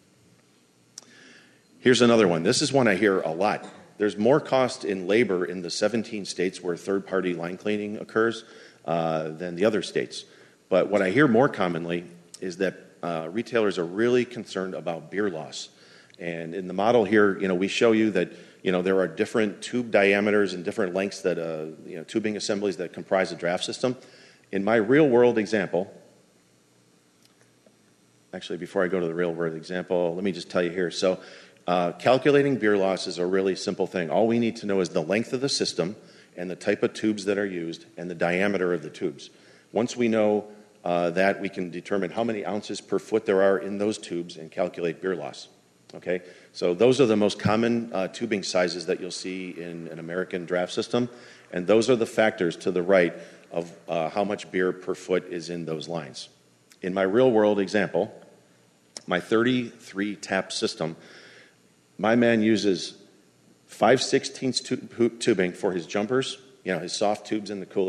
Here's another one. This is one I hear a lot. There's more cost in labor in the seventeen states where third-party line cleaning occurs uh, than the other states. But what I hear more commonly is that uh, retailers are really concerned about beer loss. And in the model here, you know, we show you that, you know, there are different tube diameters and different lengths that, uh, you know, tubing assemblies that comprise a draft system. In my real-world example, actually, before I go to the real-world example, let me just tell you here. So uh, calculating beer loss is a really simple thing. All we need to know is the length of the system and the type of tubes that are used and the diameter of the tubes. Once we know uh, that, we can determine how many ounces per foot there are in those tubes and calculate beer loss. Okay? So those are the most common uh, tubing sizes that you'll see in an American draft system, and those are the factors to the right of uh, how much beer per foot is in those lines. In my real-world example, my thirty-three tap system, my man uses five sixteenths tubing for his jumpers, you know, his soft tubes in the cooler,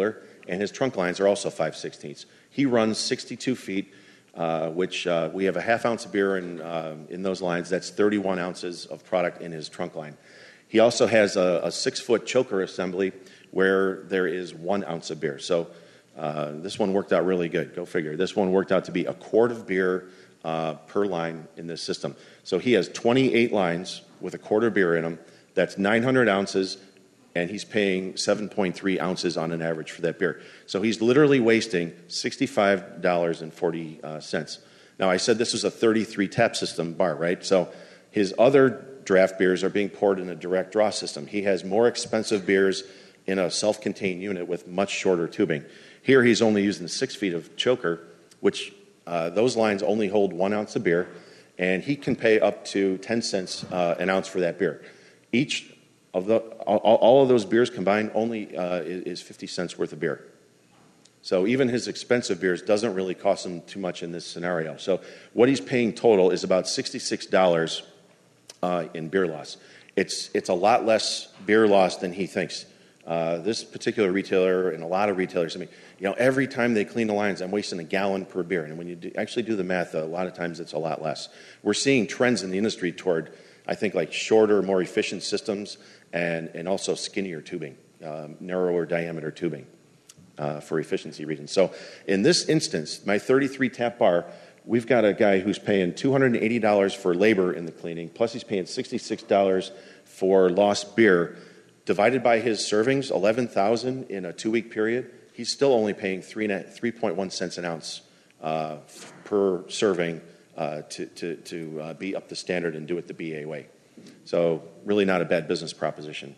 and his trunk lines are also five sixteenths. He runs sixty-two feet, uh, which uh, we have a half ounce of beer in, uh, in those lines. That's thirty-one ounces of product in his trunk line. He also has a, a six-foot choker assembly where there is one ounce of beer. So uh, this one worked out really good. Go figure. This one worked out to be a quart of beer uh, per line in this system. So he has twenty-eight lines with a quart of beer in them. That's nine hundred ounces, and he's paying seven point three ounces on an average for that beer. So he's literally wasting sixty-five dollars and forty cents. Now, I said this was a thirty-three tap system bar, right? So his other draft beers are being poured in a direct draw system. He has more expensive beers in a self-contained unit with much shorter tubing. Here he's only using six feet of choker, which uh, those lines only hold one ounce of beer, and he can pay up to ten cents uh, an ounce for that beer. Each of the all, all of those beers combined only uh, is fifty cents worth of beer. So even his expensive beers doesn't really cost him too much in this scenario. So what he's paying total is about sixty-six dollars uh, in beer loss. It's it's a lot less beer loss than he thinks. Uh, this particular retailer and a lot of retailers, I mean, you know, every time they clean the lines, I'm wasting a gallon per beer. And when you do, actually do the math, a lot of times it's a lot less. We're seeing trends in the industry toward, I think, like shorter, more efficient systems and, and also skinnier tubing, uh, narrower diameter tubing uh, for efficiency reasons. So in this instance, my thirty-three tap bar, we've got a guy who's paying two hundred eighty dollars for labor in the cleaning, plus he's paying sixty-six dollars for lost beer. Divided by his servings, eleven thousand in a two-week period, he's still only paying three point one cents an ounce uh, per serving uh, to, to, to uh, be up the standard and do it the B A way. So really not a bad business proposition.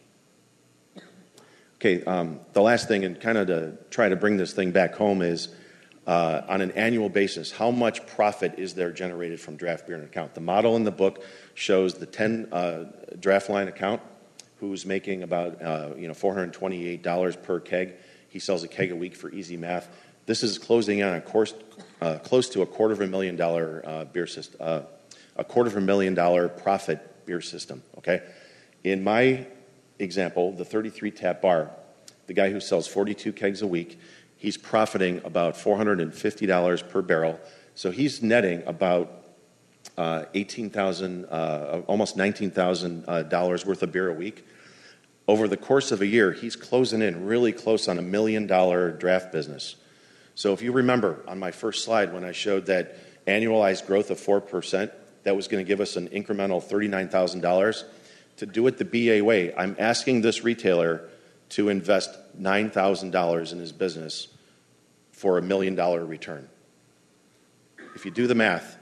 Okay, um, the last thing, and kind of to try to bring this thing back home, is uh, on an annual basis, how much profit is there generated from draft beer in an account? The model in the book shows the ten uh, draft line account, who's making about uh, you know four hundred twenty-eight dollars per keg. He sells a keg a week for easy math. This is closing in on a course, uh, close to a quarter of a million dollar uh, beer system, uh, a quarter of a million dollar profit beer system. Okay, in my example, the thirty-three tap bar, the guy who sells forty-two kegs a week, he's profiting about four hundred fifty dollars per barrel. So he's netting about Uh, eighteen thousand, uh, almost nineteen thousand uh, dollars worth of beer a week. Over the course of a year, he's closing in really close on a million dollar draft business. So if you remember on my first slide when I showed that annualized growth of four percent, that was going to give us an incremental thirty-nine thousand dollars. To do it the B A way, I'm asking this retailer to invest nine thousand dollars in his business for a million dollar return. If you do the math,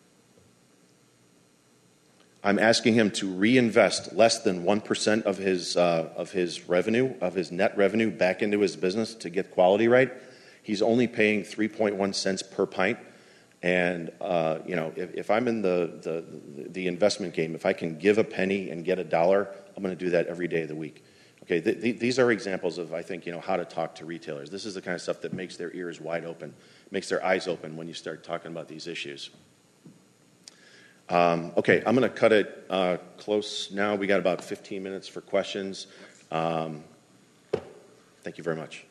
I'm asking him to reinvest less than one percent of his uh, of his revenue, of his net revenue, back into his business to get quality right. He's only paying three point one cents per pint. And, uh, you know, if, if I'm in the, the, the investment game, if I can give a penny and get a dollar, I'm going to do that every day of the week. Okay, th- th- these are examples of, I think, you know, how to talk to retailers. This is the kind of stuff that makes their ears wide open, makes their eyes open when you start talking about these issues. Um, okay, I'm going to cut it uh, close now. We got about fifteen minutes for questions. Um, thank you very much.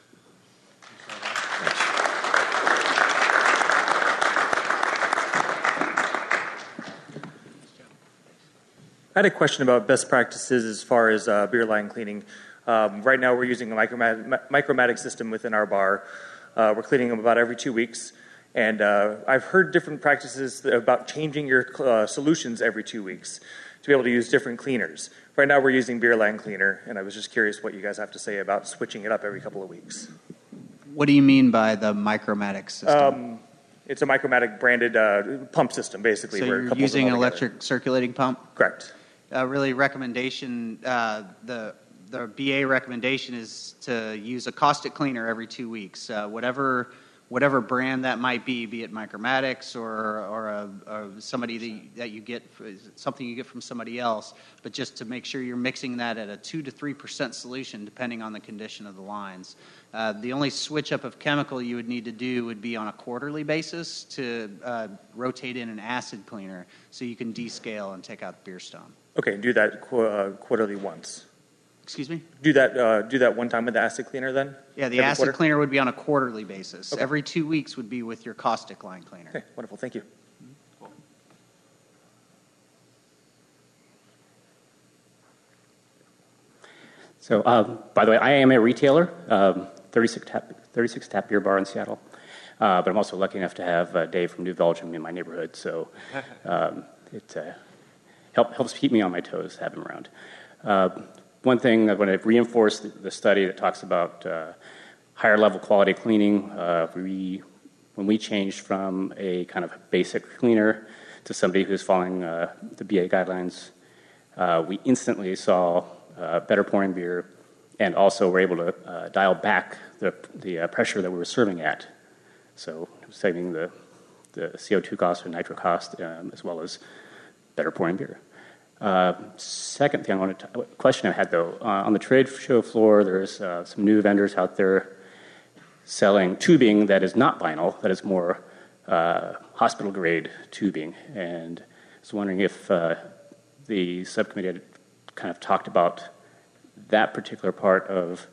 I had a question about best practices as far as uh, beer line cleaning. Um, right now we're using a micromat- micromatic system within our bar. Uh, we're cleaning them about every two weeks. And uh, I've heard different practices about changing your uh, solutions every two weeks to be able to use different cleaners. Right now we're using beer line cleaner, and I was just curious what you guys have to say about switching it up every couple of weeks. What do you mean by the micromatic system? Um, it's a micromatic branded uh, pump system, basically. So where you're it couples using them an all together. electric circulating pump? Correct. Uh, really, recommendation, uh, the the B A recommendation is to use a caustic cleaner every two weeks. Uh, whatever whatever brand that might be, be it Micromatics or or a, or somebody that you, that you get something you get from somebody else, but just to make sure you're mixing that at a two to three percent solution, depending on the condition of the lines. Uh, the only switch up of chemical you would need to do would be on a quarterly basis to uh, rotate in an acid cleaner, so you can descale and take out the beer stone. Okay, do that qu- uh, quarterly once. Excuse me? Do that, uh, do that one time with the acid cleaner then? Yeah, the Every acid quarter? cleaner would be on a quarterly basis. Okay. Every two weeks would be with your caustic line cleaner. Okay, wonderful, thank you. So, um, by the way, I am a retailer, um, thirty-six, tap, thirty-six Tap Beer Bar in Seattle. Uh, but I'm also lucky enough to have uh, Dave from New Belgium in my neighborhood, so um, it uh, help, helps keep me on my toes, have him around. Uh, one thing I want to reinforce the, the study that talks about uh, higher level quality cleaning. Uh, we, when we changed from a kind of basic cleaner to somebody who's following uh, the B A guidelines, uh, we instantly saw uh, better pouring beer, and also were able to uh, dial back the, the uh, pressure that we were serving at. So saving the, the C O two cost and nitro cost, um, as well as better pouring beer. Uh, second thing I wanted to, question I had though, uh, on the trade show floor, there's uh, some new vendors out there selling tubing that is not vinyl, that is more uh, hospital grade tubing. And I was wondering if uh, the subcommittee had kind of talked about that particular part of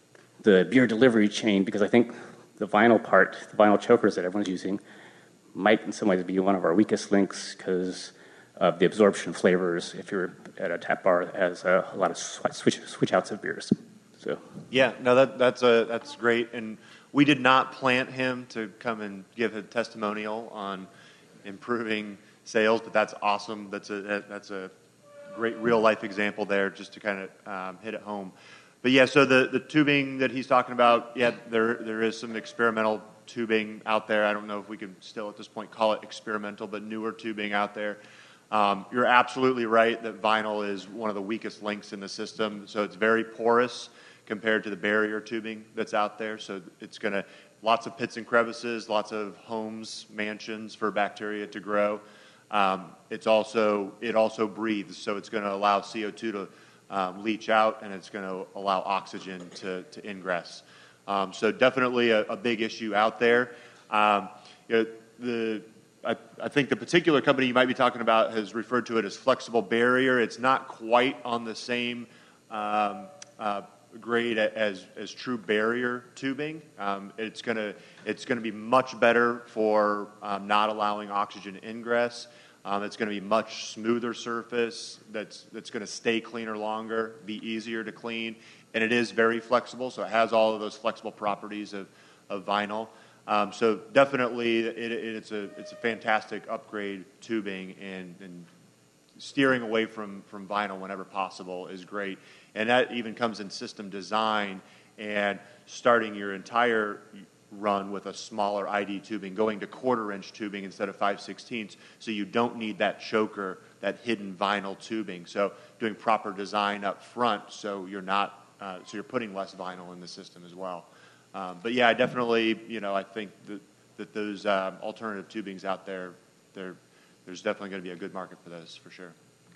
the beer delivery chain, because I think the vinyl part, the vinyl chokers that everyone's using, might in some ways be one of our weakest links because of the absorption of flavors if you're at a tap bar that has a, a lot of switch, switch outs of beers. So Yeah, no, that, that's a, that's great. And we did not plant him to come and give a testimonial on improving sales, but that's awesome. That's a, that's a great real life example there just to kind of um, hit it home. But yeah, so the, the tubing that he's talking about, yeah, there there is some experimental tubing out there. I don't know if we could still at this point call it experimental, but newer tubing out there. Um, you're absolutely right that vinyl is one of the weakest links in the system. So it's very porous compared to the barrier tubing that's out there. So it's going to, lots of pits and crevices, lots of homes, mansions for bacteria to grow. Um, it's also, it also breathes, so it's going to allow C O two to Um, leach out, and it's going to allow oxygen to, to ingress. Um, so definitely a, a big issue out there. Um, you know, the, I, I think the particular company you might be talking about has referred to it as flexible barrier. It's not quite on the same um, uh, grade as, as true barrier tubing. Um, it's going to it's going to be much better for um, not allowing oxygen ingress. Um, it's going to be much smoother surface that's that's going to stay cleaner longer, be easier to clean, and it is very flexible, so it has all of those flexible properties of, of vinyl. Um, so definitely, it, it, it's a it's a fantastic upgrade tubing, and, and steering away from, from vinyl whenever possible is great. And that even comes in system design and starting your entire run with a smaller I D tubing, going to quarter inch tubing instead of five sixteenths, so you don't need that choker, that hidden vinyl tubing. So doing proper design up front, so you're not, uh, so you're putting less vinyl in the system as well. Um, but yeah, I definitely, you know, I think that, that those um, alternative tubings out there, there, there's definitely going to be a good market for those for sure.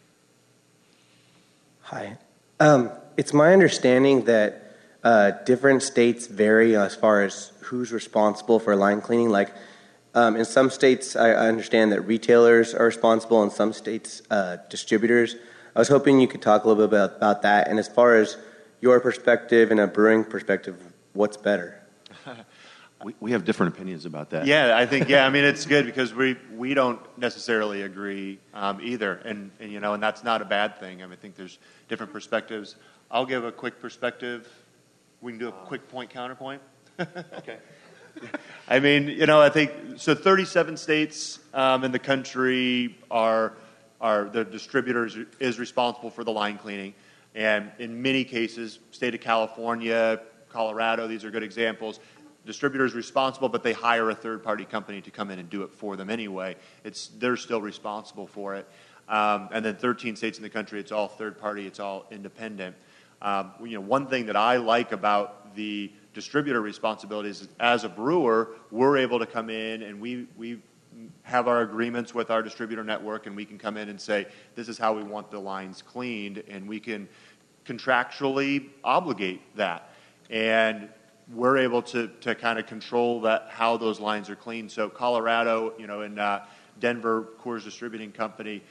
Hi, um, it's my understanding that Uh, different states vary as far as who's responsible for line cleaning. Like um, in some states, I, I understand that retailers are responsible. In some states, uh, distributors. I was hoping you could talk a little bit about, about that. And as far as your perspective and a brewing perspective, what's better? We, we have different opinions about that. Yeah, I think, yeah, I mean, it's good because we, we don't necessarily agree um, either. And, and, you know, and that's not a bad thing. I mean, I think there's different perspectives. I'll give a quick perspective. We can do a quick point counterpoint. Okay. I mean, you know, I think so. thirty-seven states um, in the country are are the distributors is responsible for the line cleaning, and in many cases, state of California, Colorado, these are good examples. Distributors responsible, but they hire a third-party company to come in and do it for them anyway. It's they're still responsible for it, um, and then thirteen states in the country, it's all third-party, it's all independent. Um, you know, one thing that I like about the distributor responsibilities is as a brewer, we're able to come in and we, we have our agreements with our distributor network, and we can come in and say, this is how we want the lines cleaned, and we can contractually obligate that. And we're able to, to kind of control that, how those lines are cleaned. So Colorado, you know, in uh, Denver, Coors Distributing Company,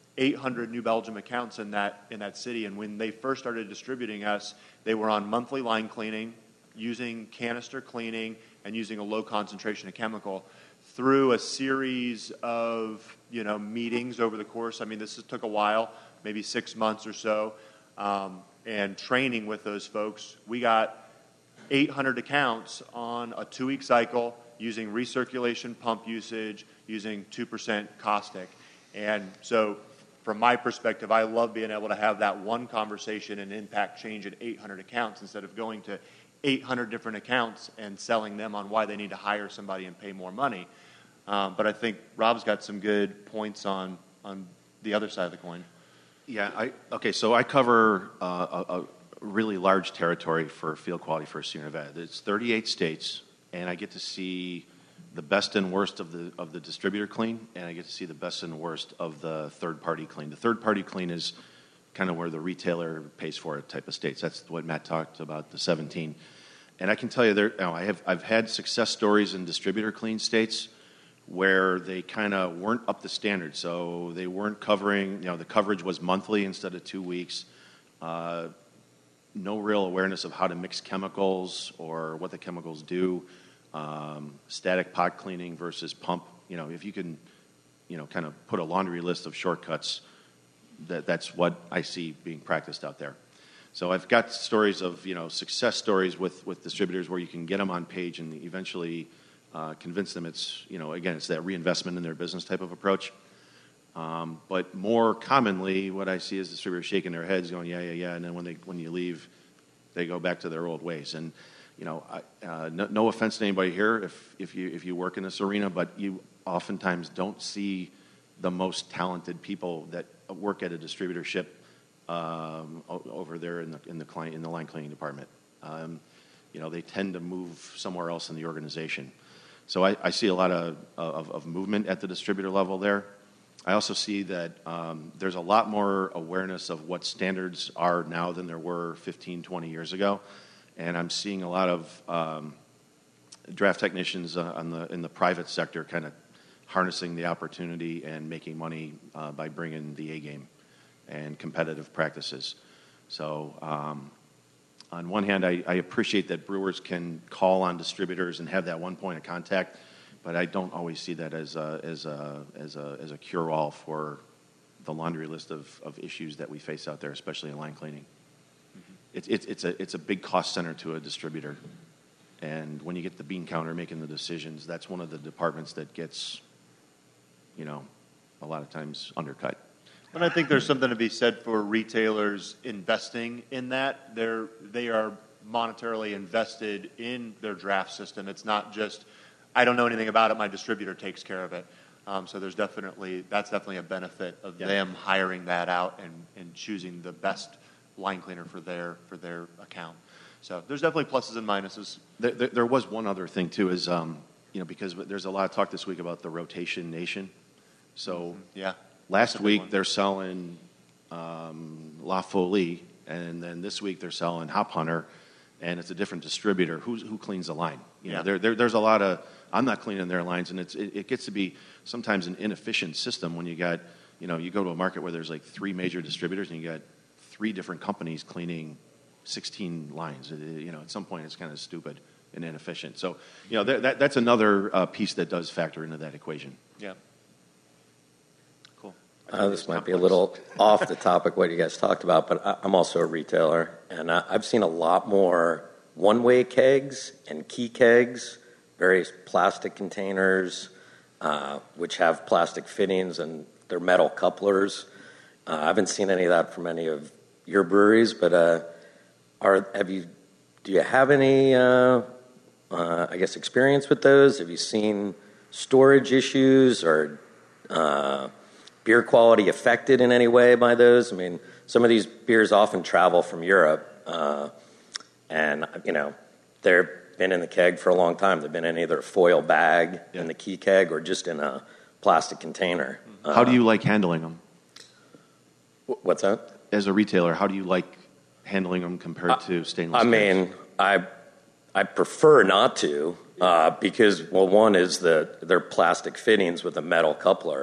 eight hundred New Belgium accounts in that in that city. And when they first started distributing us, they were on monthly line cleaning, using canister cleaning, and using a low concentration of chemical. Through a series of you know meetings over the course, I mean, this took a while, maybe six months or so, um, and training with those folks, we got eight hundred accounts on a two-week cycle using recirculation pump usage, using two percent caustic. And so from my perspective, I love being able to have that one conversation and impact change in eight hundred accounts instead of going to eight hundred different accounts and selling them on why they need to hire somebody and pay more money. Um, but I think Rob's got some good points on, on the other side of the coin. Yeah, I, okay, so I cover uh, a, a really large territory for field quality for Sierra Nevada. It's thirty-eight states, and I get to see the best and worst of the of the distributor clean, and I get to see the best and worst of the third-party clean. The third-party clean is kind of where the retailer pays for it type of states. That's what Matt talked about, the seventeen. And I can tell you, there, you know, I have I've had success stories in distributor clean states where they kind of weren't up to standard. So they weren't covering, you know, the coverage was monthly instead of two weeks. Uh, no real awareness of how to mix chemicals or what the chemicals do. Um, static pot cleaning versus pump. You know, if you can, you know, kind of put a laundry list of shortcuts, that that's what I see being practiced out there. So I've got stories of, you know, success stories with, with distributors where you can get them on page and eventually uh, convince them it's, you know, again, it's that reinvestment in their business type of approach. Um, but more commonly, what I see is distributors shaking their heads going, yeah, yeah, yeah, and then when they when you leave, they go back to their old ways. And, you know, I, uh, no, no offense to anybody here if, if, you, if you work in this arena, but you oftentimes don't see the most talented people that work at a distributorship um, over there in the in the client in the line cleaning department. Um, you know, they tend to move somewhere else in the organization. So I, I see a lot of, of of movement at the distributor level there. I also see that um, there's a lot more awareness of what standards are now than there were fifteen, twenty years ago, and I'm seeing a lot of um, draft technicians uh, on the in the private sector kind of harnessing the opportunity and making money uh, by bringing the A game and competitive practices. So um, on one hand, I, I appreciate that brewers can call on distributors and have that one point of contact, but I don't always see that as a, as a, as a, as a cure-all for the laundry list of, of issues that we face out there, especially in line cleaning. Mm-hmm. It's, it's, it's, a, it's a big cost center to a distributor. And when you get the bean counter making the decisions, that's one of the departments that gets, you know, a lot of times undercut. But I think there's something to be said for retailers investing in that. They're, they are monetarily invested in their draft system. It's not just, I don't know anything about it, my distributor takes care of it. Um, so there's definitely, that's definitely a benefit of yeah. them hiring that out and, and choosing the best line cleaner for their, for their account. So there's definitely pluses and minuses. There, there, there was one other thing too is, um, you know, because there's a lot of talk this week about the rotation nation. So yeah, last week they're selling um, La Folie, and then this week they're selling Hop Hunter, and it's a different distributor. Who's, who cleans the line? You yeah. know, there, there, there's a lot of, I'm not cleaning their lines, and it's, it, it gets to be sometimes an inefficient system when you got, you know, you go to a market where there's like three major distributors and you got three different companies cleaning sixteen lines. It, you know, at some point it's kind of stupid and inefficient. So, you know, that, that, that's another uh, piece that does factor into that equation. Yeah. Uh, this might be a little off the topic what you guys talked about, but I, I'm also a retailer, and I, I've seen a lot more one-way kegs and key kegs, various plastic containers, uh, which have plastic fittings and they're metal couplers. Uh, I haven't seen any of that from any of your breweries, but uh, are have you? Do you have any? Uh, uh, I guess experience with those? Have you seen storage issues or? Uh, Beer quality affected in any way by those? I mean, some of these beers often travel from Europe, uh, and, you know, they've been in the keg for a long time. They've been in either a foil bag yeah. in the key keg or just in a plastic container. How uh, do you like handling them? What's that? As a retailer, how do you like handling them compared uh, to stainless I mean, kegs? I I prefer not to uh, because, well, one is that they're plastic fittings with a metal coupler. Mm-hmm.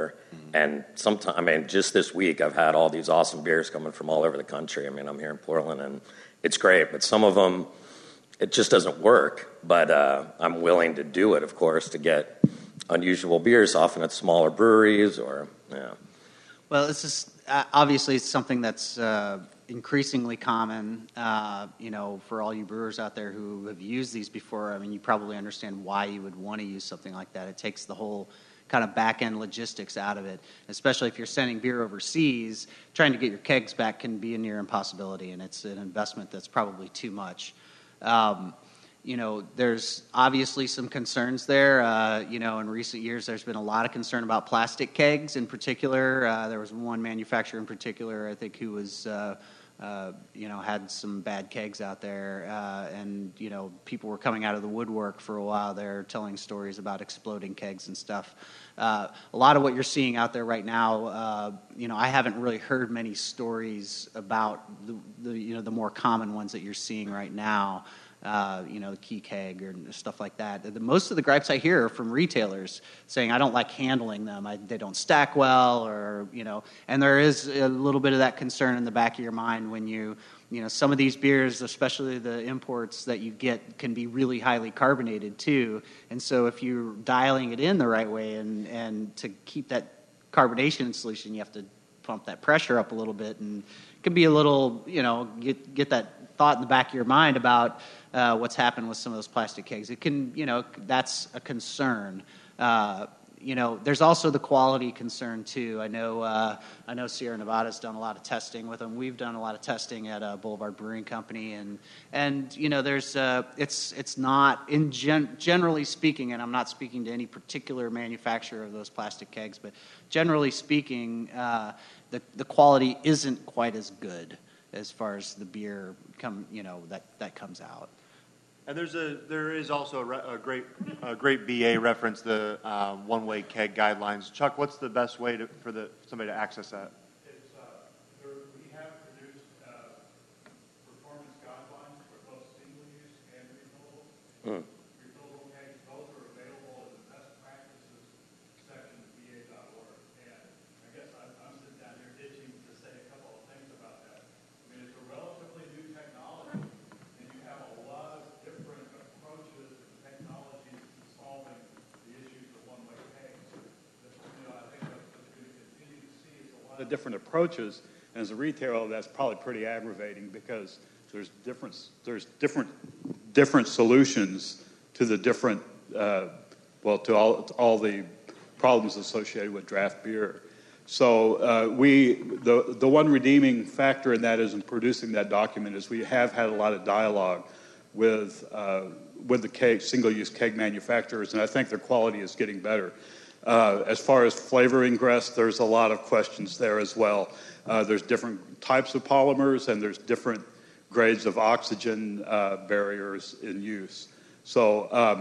And sometimes, I mean, just this week, I've had all these awesome beers coming from all over the country. I mean, I'm here in Portland, and it's great. But some of them, it just doesn't work. But uh, I'm willing to do it, of course, to get unusual beers, often at smaller breweries or, yeah. Well, this is uh, obviously it's something that's uh, increasingly common, uh, you know, for all you brewers out there who have used these before. I mean, you probably understand why you would want to use something like that. It takes the whole kind of back-end logistics out of it, especially if you're sending beer overseas. Trying to get your kegs back can be a near impossibility, and it's an investment that's probably too much. Um, you know, there's obviously some concerns there. Uh, you know, in recent years, there's been a lot of concern about plastic kegs in particular. Uh, there was one manufacturer in particular, I think, who was, uh, uh, you know, had some bad kegs out there. Uh, and, you know, people were coming out of the woodwork for a while there telling stories about exploding kegs and stuff. Uh, a lot of what you're seeing out there right now, uh, you know, I haven't really heard many stories about the, the, you know, the more common ones that you're seeing right now. Uh, you know, the key keg or stuff like that. The, most of the gripes I hear are from retailers saying, I don't like handling them. I, they don't stack well, or, you know, and there is a little bit of that concern in the back of your mind when you, you know, some of these beers, especially the imports that you get, can be really highly carbonated too. And so if you're dialing it in the right way and, and to keep that carbonation in solution, you have to pump that pressure up a little bit, and it can be a little, you know, get, get that thought in the back of your mind about uh, what's happened with some of those plastic kegs. It can, you know, that's a concern. Uh, you know, there's also the quality concern too. I know, uh, I know Sierra Nevada's done a lot of testing with them. We've done a lot of testing at uh, Boulevard Brewing Company, and and you know, there's uh, it's it's not in gen- generally speaking, and I'm not speaking to any particular manufacturer of those plastic kegs, but generally speaking, uh, the the quality isn't quite as good as far as the beer come, you know, that, that comes out. And there's a there is also a, re, a great a great B A reference, the uh, one-way keg guidelines. Chuck, what's the best way to, for the somebody to access that? It's uh, there, we have produced uh, performance guidelines for both single-use and refillable. Mm. Refillable kegs, both are available in the best practices section of B A dot org. And I guess I'm, I'm sitting down here itching to say a couple of things about that. I mean, it's a relatively new technology, and you have a lot of different approaches and technologies to solving the issues of one-way kegs. You know, I think that's what you're going to continue to see is a lot of different approaches. And as a retailer, that's probably pretty aggravating because there's different there's different different solutions to the different uh, well to all to all the problems associated with draft beer. So uh, we, the the one redeeming factor in that is in producing that document is we have had a lot of dialogue with uh, with the keg, single-use keg manufacturers, and I think their quality is getting better. Uh, as far as flavor ingress, there's a lot of questions there as well. Uh, there's different types of polymers, and there's different grades of oxygen uh, barriers in use. So um,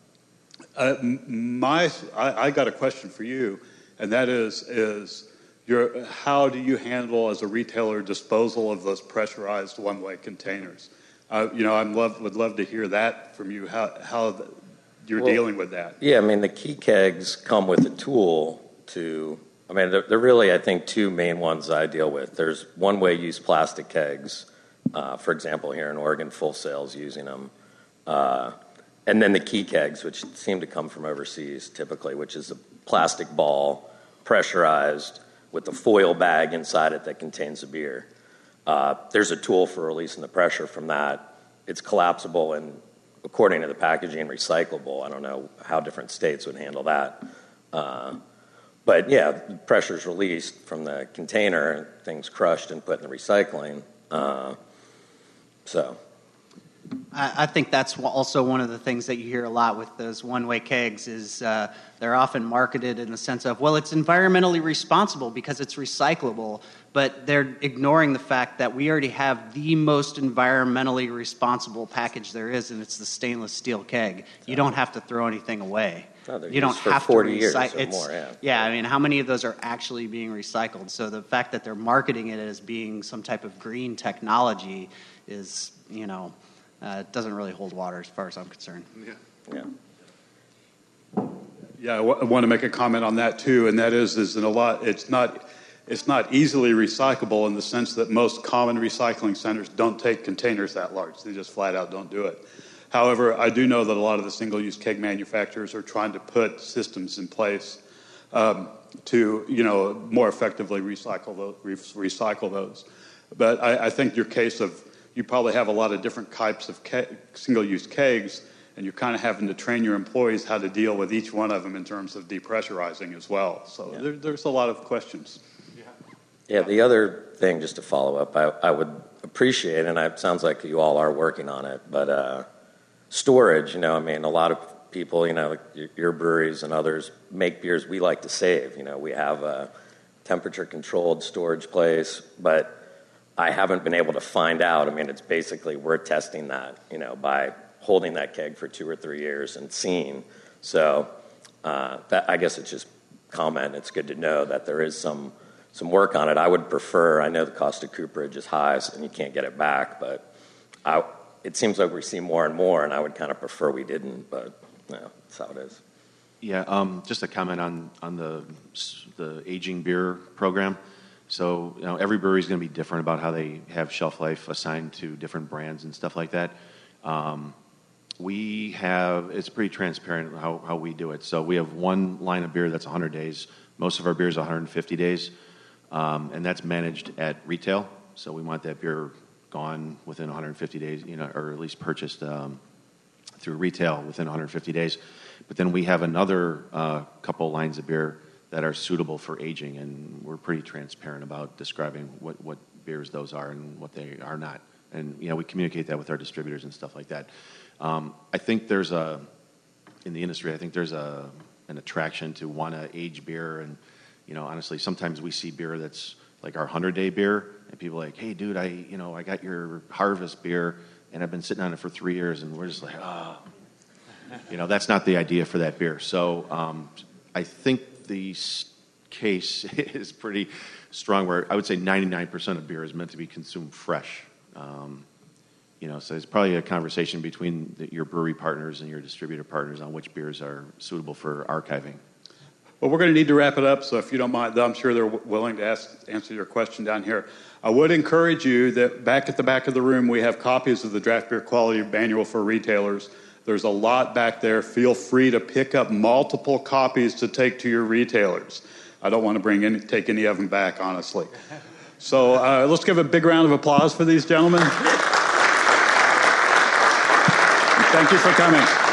uh, my, I, I got a question for you. And that is, is your, how do you handle, as a retailer, disposal of those pressurized one-way containers? Uh, you know, I love, would love to hear that from you, how, how the, you're well, dealing with that. Yeah, I mean, the key kegs come with a tool to, I mean, there are really, I think, two main ones I deal with. There's one-way use plastic kegs, uh, for example, here in Oregon, Full Sail's using them. Uh, and then the key kegs, which seem to come from overseas typically, which is a plastic ball, pressurized, with a foil bag inside it that contains the beer. Uh, there's a tool for releasing the pressure from that. It's collapsible and, according to the packaging, recyclable. I don't know how different states would handle that. Uh, but yeah, pressure's released from the container, things crushed and put in the recycling. Uh, so... I think that's also one of the things that you hear a lot with those one-way kegs is uh, they're often marketed in the sense of, well, it's environmentally responsible because it's recyclable, but they're ignoring the fact that we already have the most environmentally responsible package there is, and it's the stainless steel keg. You don't have to throw anything away. No, you don't for have forty to recycle. years or more, yeah. Yeah, I mean, how many of those are actually being recycled? So the fact that they're marketing it as being some type of green technology is, you know... Uh, it doesn't really hold water as far as I'm concerned. Yeah. Yeah. Yeah, I, w- I want to make a comment on that too, and that is, is in a lot, it's not, it's not easily recyclable in the sense that most common recycling centers don't take containers that large. They just flat out don't do it. However, I do know that a lot of the single-use keg manufacturers are trying to put systems in place um, to, you know, more effectively recycle those. Re- recycle those. But I, I think your case of you probably have a lot of different types of ke- single-use kegs, and you're kind of having to train your employees how to deal with each one of them in terms of depressurizing as well. So Yeah. there, there's a lot of questions. Yeah, the other thing, just to follow up, I, I would appreciate, and it sounds like you all are working on it, but uh, storage, you know, I mean, a lot of people, you know, your, your breweries and others make beers we like to save. You know, we have a temperature-controlled storage place, but I haven't been able to find out. I mean, it's basically we're testing that, you know, by holding that keg for two or three years and seeing. So uh, that, I guess it's just comment. It's good to know that there is some some work on it. I would prefer, I know the cost of cooperage is high and you can't get it back, but I, it seems like we see more and more, and I would kind of prefer we didn't, but you know, that's how it is. Yeah, um, just a comment on, on the, the aging beer program. So, you know, every brewery is going to be different about how they have shelf life assigned to different brands and stuff like that. Um, we have, it's pretty transparent how, how we do it. So we have one line of beer that's one hundred days. Most of our beer is one hundred fifty days, um, and that's managed at retail. So we want that beer gone within one hundred fifty days, you know, or at least purchased um, through retail within one hundred fifty days. But then we have another uh, couple lines of beer that are suitable for aging, and we're pretty transparent about describing what, what beers those are and what they are not. And, you know, we communicate that with our distributors and stuff like that. Um, I think there's a, in the industry, I think there's a an attraction to want to age beer. And, you know, honestly, sometimes we see beer that's like our hundred-day beer, and people are like, hey, dude, I, you know, I got your Harvest beer, and I've been sitting on it for three years, and we're just like, oh. You know, that's not the idea for that beer. So um, I think the case is pretty strong, where I would say ninety-nine percent of beer is meant to be consumed fresh. Um, you know, so it's probably a conversation between the, your brewery partners and your distributor partners on which beers are suitable for archiving. Well, we're going to need to wrap it up, so if you don't mind, I'm sure they're willing to ask, answer your question down here. I would encourage you that back at the back of the room, we have copies of the Draft Beer Quality Manual for retailers. There's a lot back there. Feel free to pick up multiple copies to take to your retailers. I don't want to bring any, take any of them back, honestly. So uh, let's give a big round of applause for these gentlemen. Thank you for coming.